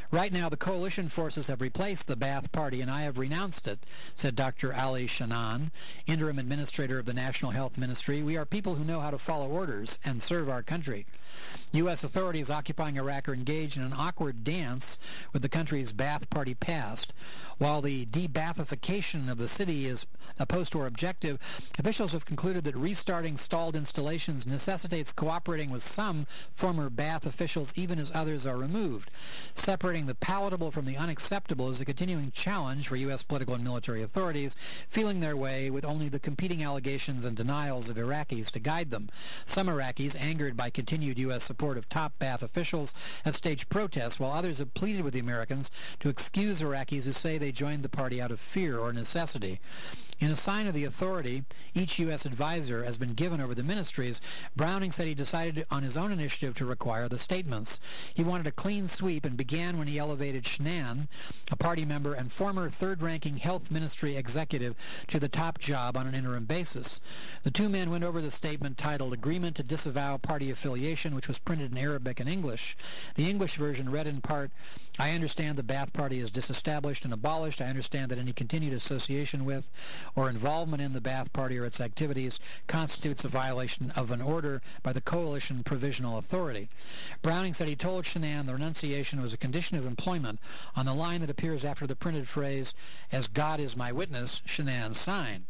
Right now, the coalition forces have replaced the Ba'ath Party, and I have renounced it, said Doctor Ali Shanan, interim administrator of the National Health Ministry. We are people who know how to follow orders and serve our country. U S authorities occupying Iraq are engaged in an awkward dance with the country's Ba'ath Party past. While the de-Ba'athification of the city is a post-war objective, officials have concluded that restarting stalled installations necessitates cooperating with some former Ba'ath officials even as others are removed. Separating the palatable from the unacceptable is a continuing challenge for U S political and military authorities, feeling their way with only the competing allegations and denials of Iraqis to guide them. Some Iraqis, angered by continued U S support of top Ba'ath officials, have staged protests, while others have pleaded with the Americans to excuse Iraqis who say they joined the party out of fear or necessity. In a sign of the authority each U S advisor has been given over the ministries, Browning said he decided on his own initiative to require the statements. He wanted a clean sweep and began when he elevated Shnan, a party member and former third-ranking health ministry executive, to the top job on an interim basis. The two men went over the statement titled Agreement to Disavow Party Affiliation, which was printed in Arabic and English. The English version read in part, I understand the Ba'ath Party is disestablished and abolished. I understand that any continued association with or involvement in the Ba'ath Party or its activities constitutes a violation of an order by the Coalition Provisional Authority. Browning said he told Shnan the renunciation was a condition of employment on the line that appears after the printed phrase, as God is my witness, Shnan signed.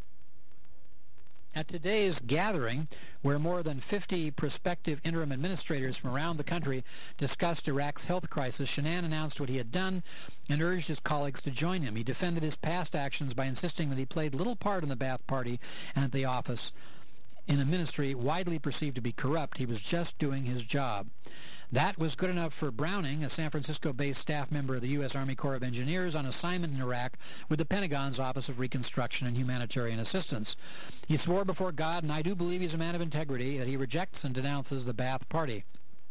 At today's gathering, where more than fifty prospective interim administrators from around the country discussed Iraq's health crisis, Shnan announced what he had done and urged his colleagues to join him. He defended his past actions by insisting that he played little part in the Ba'ath Party and at the office in a ministry widely perceived to be corrupt. He was just doing his job. That was good enough for Browning, a San Francisco-based staff member of the U S Army Corps of Engineers on assignment in Iraq with the Pentagon's Office of Reconstruction and Humanitarian Assistance. He swore before God, and I do believe he's a man of integrity, that he rejects and denounces the Ba'ath Party.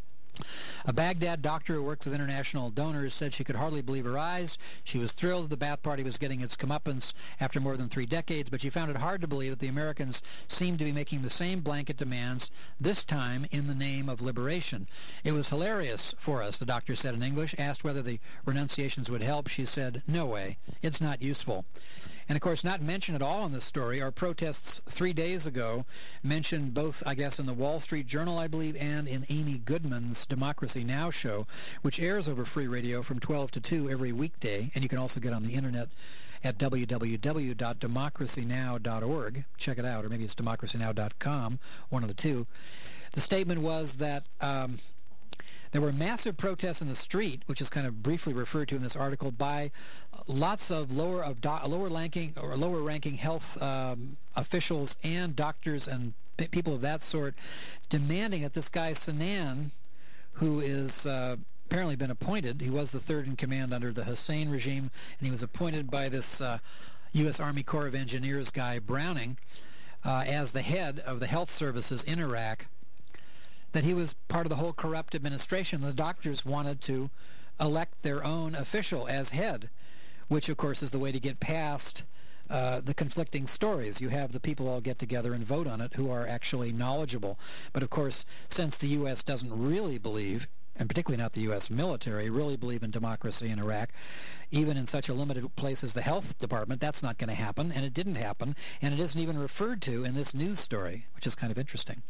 A Baghdad doctor who works with international donors said she could hardly believe her eyes. She was thrilled that the Ba'ath Party was getting its comeuppance after more than three decades, but she found it hard to believe that the Americans seemed to be making the same blanket demands, this time in the name of liberation. It was hilarious for us, the doctor said in English. Asked whether the renunciations would help, she said, no way. It's not useful. And, of course, not mentioned at all in this story are protests three days ago, mentioned both, I guess, in the Wall Street Journal, I believe, and in Amy Goodman's Democracy Now! Show, which airs over free radio from twelve to two every weekday. And you can also get on the Internet at w w w dot democracy now dot org. Check it out, or maybe it's democracy now dot com, one of the two. The statement was that Um, there were massive protests in the street, which is kind of briefly referred to in this article, by lots of lower of do, lower ranking or lower ranking health um, officials and doctors and p- people of that sort, demanding that this guy Shnan, who is uh, apparently been appointed, he was the third in command under the Hussein regime, and he was appointed by this uh, U S Army Corps of Engineers guy Browning uh, as the head of the health services in Iraq, that he was part of the whole corrupt administration. The doctors wanted to elect their own official as head, which, of course, is the way to get past uh, the conflicting stories. You have the people all get together and vote on it who are actually knowledgeable. But, of course, since the U S doesn't really believe, and particularly not the U S military, really believe in democracy in Iraq, even in such a limited place as the health department, that's not going to happen, and it didn't happen, and it isn't even referred to in this news story, which is kind of interesting.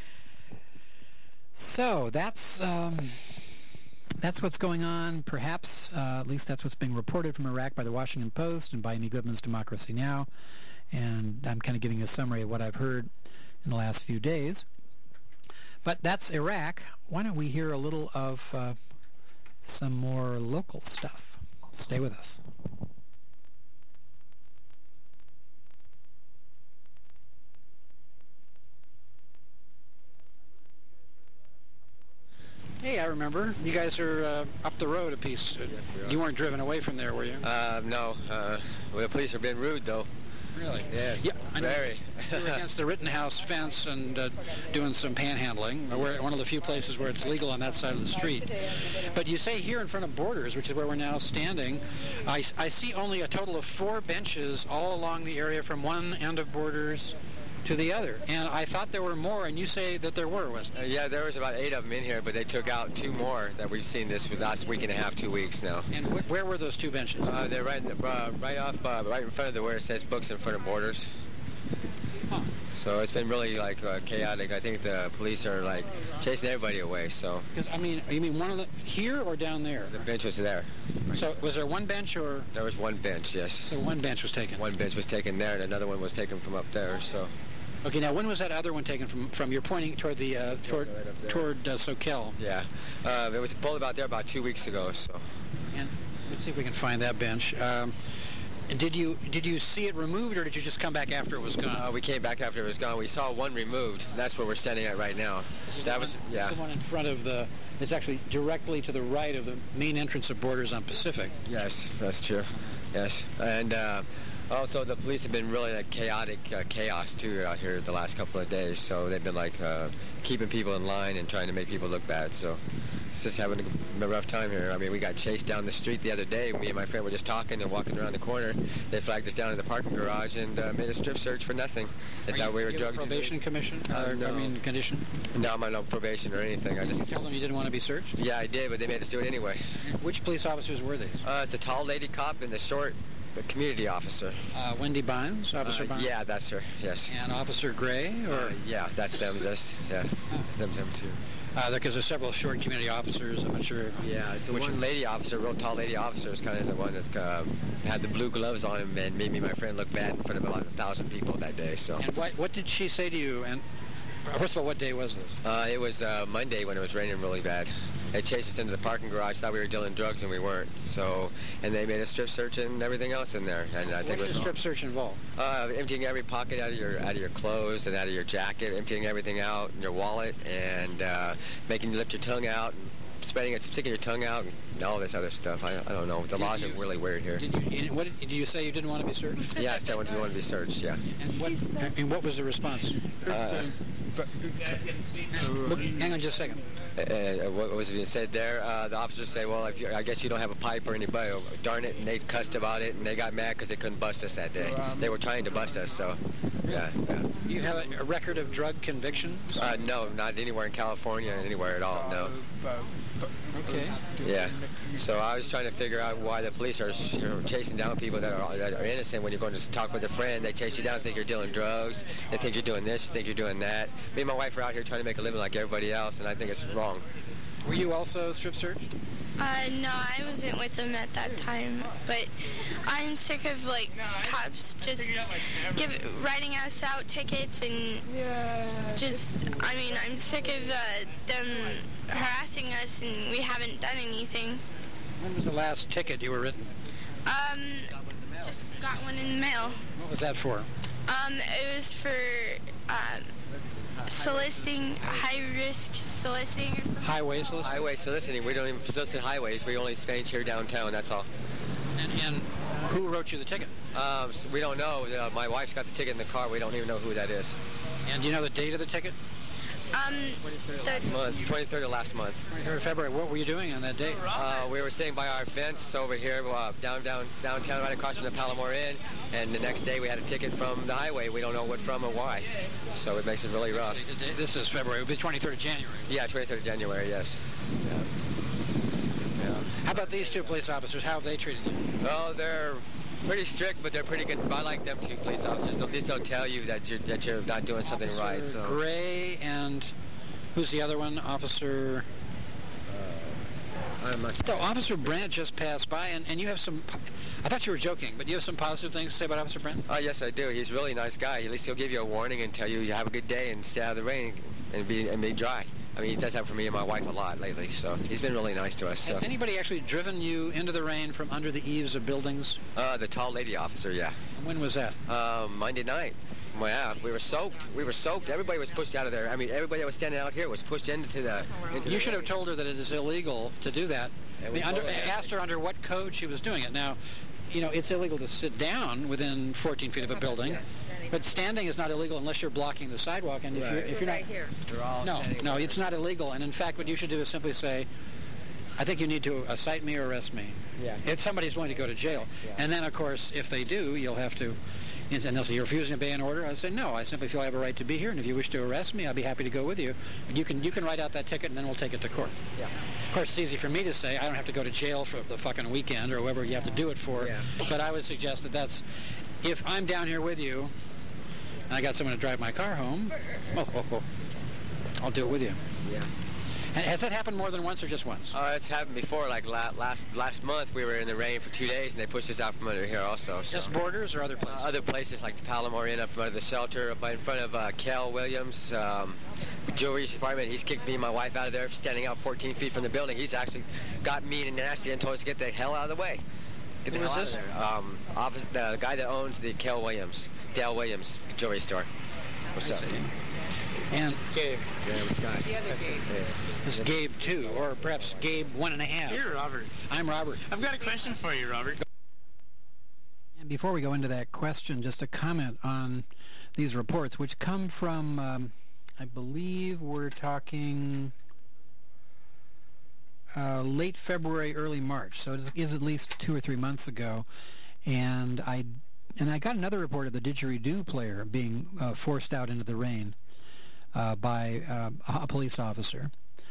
So that's um, that's what's going on. Perhaps, uh, at least that's what's being reported from Iraq by the Washington Post and by Amy Goodman's Democracy Now! And I'm kind of giving a summary of what I've heard in the last few days. But that's Iraq. Why don't we hear a little of uh, some more local stuff? Stay with us. Hey, I remember. You guys are uh, up the road a piece.
Yes, we are.
You weren't driven away from there, were you?
Uh, no. Uh, well, the police are being rude, though.
Really?
Yeah.
Yeah, I know.
Very.
You were against the Rittenhouse fence and uh, doing some panhandling. We're one of the few places where it's legal on that side of the street. But you say here in front of Borders, which is where we're now standing, I, I see only a total of four benches all along the area from one end of Borders to the other. And I thought there were more, and you say that there were, Wes.
Uh, yeah, there was about eight of them in here, but they took out two more that we've seen this last week and a half, two weeks now.
And wh- where were those two benches?
Uh, they're right, in the, uh, right off, uh, right in front of the where it says books in front of Borders.
Huh.
So it's been really like uh, chaotic. I think the police are like chasing everybody away. So.
Because I mean, you mean one of the here or down there?
The bench was there.
So was there one bench or?
There was one bench, yes.
So one bench was taken.
One bench was taken there, and another one was taken from up there. So.
Okay, now when was that other one taken from? From you're pointing toward the uh, toward
right
toward uh, Soquel.
Yeah, uh, it was pulled about there about two weeks ago. So.
And let's see if we can find that bench. Um, Did you did you see it removed, or did you just come back after it was gone?
Uh, we came back after it was gone. We saw one removed. And that's where we're standing at right now. That was
one,
yeah.
The one in front of the. It's actually directly to the right of the main entrance of Borders on Pacific.
Yes, that's true. Yes, and uh, also the police have been really like chaotic uh, chaos too out here the last couple of days. So they've been like uh, keeping people in line and trying to make people look bad. So. It's just having a rough time here. I mean, we got chased down the street the other day. Me and my friend were just talking and walking around the corner. They flagged us down in the parking garage and uh, made a strip search for nothing. They
Are
thought
you,
we were
you
drug
probation commission?
Uh,
or,
no.
I mean, condition?
No, I'm on no probation or anything. I
Did you
just
tell them you didn't want to be searched?
yeah, I did, but they made us do it anyway.
Which police officers were these?
Uh, it's a tall lady cop and the short uh, community officer.
Uh, Wendy Bynes, Officer
Uh,
Bynes?
yeah, that's her. Yes.
And Officer Gray, or?
Uh, yeah, that's them. That's yeah, them's them too.
Uh, because there's several short community officers. I'm not sure.
Yeah, so
which
one lady officer, real tall lady officer, is kind of the one that's uh, had the blue gloves on him and made me and my friend look bad in front of about a thousand people that day. So.
And what what did she say to you? And first of all, what day was this?
Uh, it was uh, Monday when it was raining really bad. They chased us into the parking garage, thought we were dealing drugs, and we weren't. So, and they made a strip search and everything else in there. And I
What
think
did
it
the
was
strip search involve?
uh, emptying every pocket out of your out of your clothes and out of your jacket, emptying everything out in your wallet, and uh, making you lift your tongue out, and spreading it, sticking your tongue out, and all this other stuff. I, I don't know. The
Did
laws
you-
are really weird here.
Did you, what did, did you say you didn't want to be searched?
Yeah, I said we want to be searched. Yeah.
And what, and what was the response?
Uh,
Look, hang on just a second.
Uh, what was being said there? Uh, the officers say, well, if you, I guess you don't have a pipe or anybody. Oh, darn it, and they cussed about it, and they got mad because they couldn't bust us that day. They were trying to bust us, so, yeah. yeah.
You have a, a record of drug convictions?
Uh, no, not anywhere in California, anywhere at all, no.
Okay.
Yeah. So I was trying to figure out why the police are you know, chasing down people that are, that are innocent. When you're going to talk with a friend, they chase you down, think you're dealing drugs, they think you're doing this, you think you're doing that. Me and my wife are out here trying to make a living like everybody else, and I think it's wrong.
Were you also strip searched?
Uh, no, I wasn't with them at that time, but I'm sick of, like, cops just give, writing us out tickets and just, I mean, I'm sick of uh, them harassing us and we haven't done anything.
When was the last ticket you were written?
Um, just got one in the mail.
What was that for?
Um, it was for, um, soliciting, high-risk soliciting or something.
Highway soliciting?
Highway soliciting. We don't even solicit highways. We only spank here downtown, that's all.
And, and who wrote you the ticket?
Um, so we don't know. Uh, my wife's got the ticket in the car. We don't even know who that is.
And do you know the date of the ticket?
Um, the,
Month, twenty-third of last month.
twenty-third of February. What were you doing on that date?
Uh, we were sitting by our fence over here, uh, down, down, downtown, right across from the Palomar Inn, and the next day we had a ticket from the highway. We don't know what from or why, so it makes it really rough.
This is February. It would be twenty-third of January.
Yeah, twenty-third of January, yes. Yeah. Yeah.
How about these two police officers? How have they treated you?
Well, they're pretty strict, but they're pretty good. I like them too, police officers. They'll, they'll tell you that you're, that you're not doing something
Officer
right. So.
Gray and who's the other one? Officer...
I'm not
So Officer Brandt just passed by, and, and you have some... I thought you were joking, but you have some positive things to say about Officer Brandt?
Oh, yes, I do. He's a really nice guy. At least he'll give you a warning and tell you you have a good day and stay out of the rain and be and be dry. I mean, he does that for me and my wife a lot lately, so he's been really nice to us. So.
Has anybody actually driven you into the rain from under the eaves of buildings?
Uh, the tall lady officer, yeah.
When was that?
Um, Monday night. Well, yeah, we were soaked. We were soaked. Everybody was pushed out of there. I mean, everybody that was standing out here was pushed into the... Into
You
the
should have
rain.
told her that it is illegal to do that.
Yeah,
I
we
mean, under,
told her.
asked her under what code she was doing it. Now, you know, it's illegal to sit down within fourteen feet of a building,
Yeah.
but standing is not illegal unless you're blocking the sidewalk. And if
Right.
you're, if you're not...
They're all
No,
standing
no,
there.
it's not illegal. And in fact, what you should do is simply say, I think you need to uh, cite me or arrest me.
Yeah.
If somebody's going to go to jail.
Yeah.
And then, of course, if they do, you'll have to And they'll say, you're refusing to obey an order? I say, no, I simply feel I have a right to be here, and if you wish to arrest me, I'll be happy to go with you. But you can you can write out that ticket, and then we'll take it to court.
Yeah.
Of course, it's easy for me to say, I don't have to go to jail for the fucking weekend or whatever you have to do it for.
Yeah.
But I would suggest that that's, if I'm down here with you, and I got someone to drive my car home, oh, oh, oh, I'll do it with you.
Yeah.
And has that happened more than once or just once?
Uh, it's happened before. Like la- last last month, we were in the rain for two days, and they pushed us out from under here also. So.
Just Borders or other places?
Uh, other places like the Palomar Inn up from under the shelter, up in front of uh, Cal Williams, um, jewelry department. He's kicked me and my wife out of there, standing out fourteen feet from the building. He's actually got mean and nasty and told us to get the hell out of the way. Get the
Who
hell
is
out
this?
of there. Um, office, uh, the guy that owns the Cal Williams, Dale Williams jewelry store. What's
I
up?
see. And
Gabe. Yeah, what's Gabe?
The other Gabe.
Yeah.
this is Gabe two, or perhaps Gabe one and a half.
Here, Robert.
I'm Robert.
I've got a question for you, Robert.
And before we go into that question, just a comment on these reports, which come from, um, I believe we're talking uh, late February, early March. So it is at least two or three months ago. And I and I got another report of the didgeridoo player being uh, forced out into the rain uh, by uh, a police officer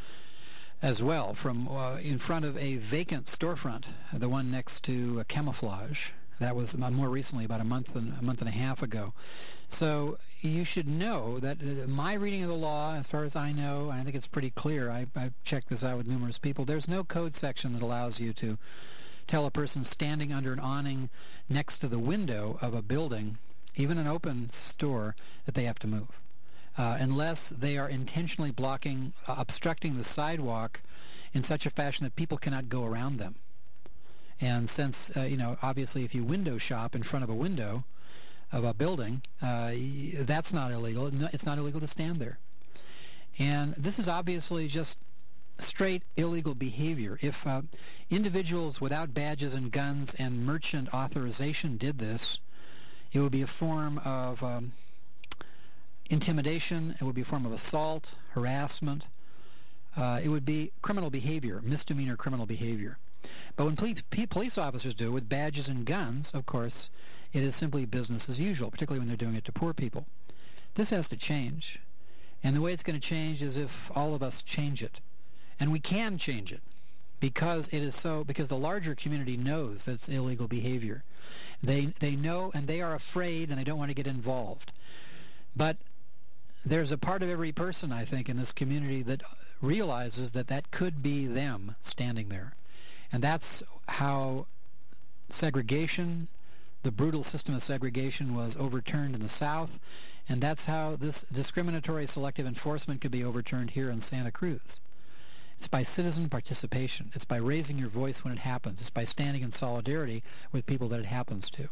as well, from uh, in front of a vacant storefront, the one next to a Camouflage. That was more recently, about a month and a month and a half ago. So you should know that uh, my reading of the law, as far as I know, and I think it's pretty clear, I, I've checked this out with numerous people, there's no code section that allows you to tell a person standing under an awning next to the window of a building, even an open store, that they have to move. Uh, unless they are intentionally blocking, uh, obstructing the sidewalk in such a fashion that people cannot go around them. And since, uh, you know, obviously if you window shop in front of a window of a building, uh, that's not illegal. It's not illegal to stand there. And this is obviously just straight illegal behavior. If uh, individuals without badges and guns and merchant authorization did this, it would be a form of um, intimidation, it would be a form of assault, harassment, uh, it would be criminal behavior, misdemeanor criminal behavior. But when police, police officers do it with badges and guns, of course, it is simply business as usual, particularly when they're doing it to poor people. This has to change. And the way it's going to change is if all of us change it. And we can change it because it is so, because the larger community knows that it's illegal behavior. They they know, and they are afraid, and they don't want to get involved. But there's a part of every person, I think, in this community that realizes that that could be them standing there. And that's how segregation, the brutal system of segregation, was overturned in the South, and that's how this discriminatory selective enforcement could be overturned here in Santa Cruz. It's by citizen participation. It's by raising your voice when it happens. It's by standing in solidarity with people that it happens to.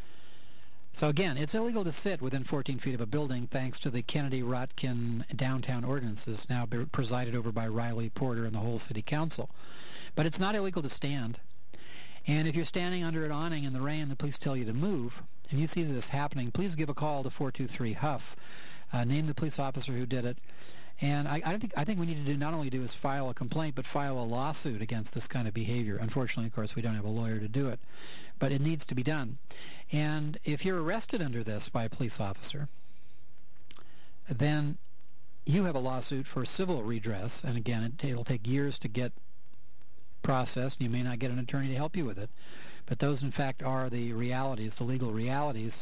So again, it's illegal to sit within fourteen feet of a building thanks to the Kennedy-Rotkin downtown ordinances now presided over by Riley Porter and the whole city council. But it's not illegal to stand. And if you're standing under an awning in the rain, the police tell you to move, and you see this happening, please give a call to four two three Huff. Uh, name the police officer who did it. And I, I think I think we need to do not only do is file a complaint, but file a lawsuit against this kind of behavior. Unfortunately, of course, we don't have a lawyer to do it. But it needs to be done. And if you're arrested under this by a police officer, then you have a lawsuit for civil redress. And again, it, it'll take years to get processed, and you may not get an attorney to help you with it. But those, in fact, are the realities, the legal realities,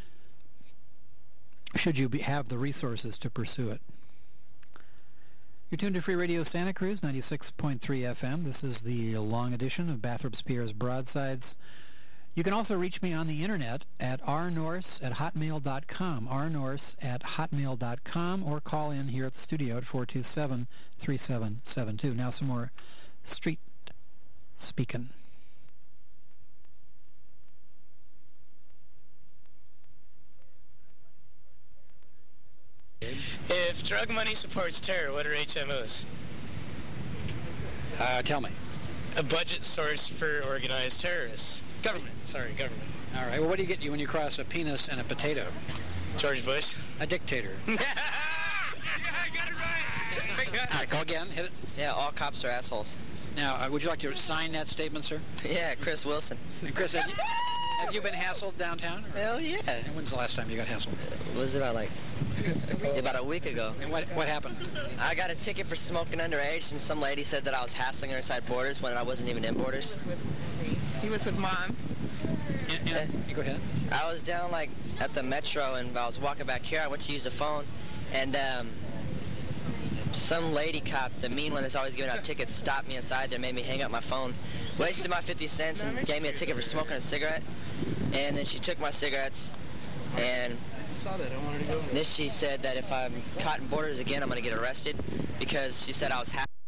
should you be, have the resources to pursue it. You're tuned to Free Radio Santa Cruz, ninety-six point three F M. This is the long edition of Bathrop Spears Broadsides. You can also reach me on the internet at r norse at hotmail dot com, r norse at hotmail dot com, or call in here at the studio at four two seven, three seven seven two. Now some more street speaking.
If drug money supports terror, what are H M Os?
Uh, tell me.
A budget source for organized terrorists. Government. Sorry, government.
All right. Well, what do you get you when you cross a penis and a potato?
George Bush.
A dictator.
Yeah, I got it right.
All right, go again. Hit it.
Yeah, all cops are assholes.
Now, uh, would you like to sign that statement, sir?
Yeah, Chris Wilson.
And Chris, have you, Have you been hassled downtown? Or?
Hell yeah.
And when's the last time you got hassled?
Was about like about a week ago.
And what what happened?
I got a ticket for smoking underage, and some lady said that I was hassling her inside Borders when I wasn't even in Borders.
He was with, he was with Mom.
And, and, you go ahead.
I was down like at the Metro, and I was walking back here. I went to use the phone, and um, some lady cop, the mean one that's always giving out tickets, stopped me inside there, made me hang up my phone, wasted my fifty cents, and gave me a ticket for smoking a cigarette. And then she took my cigarettes, and then she said that if I'm caught in Borders again, I'm going to get arrested, because she said I was happy.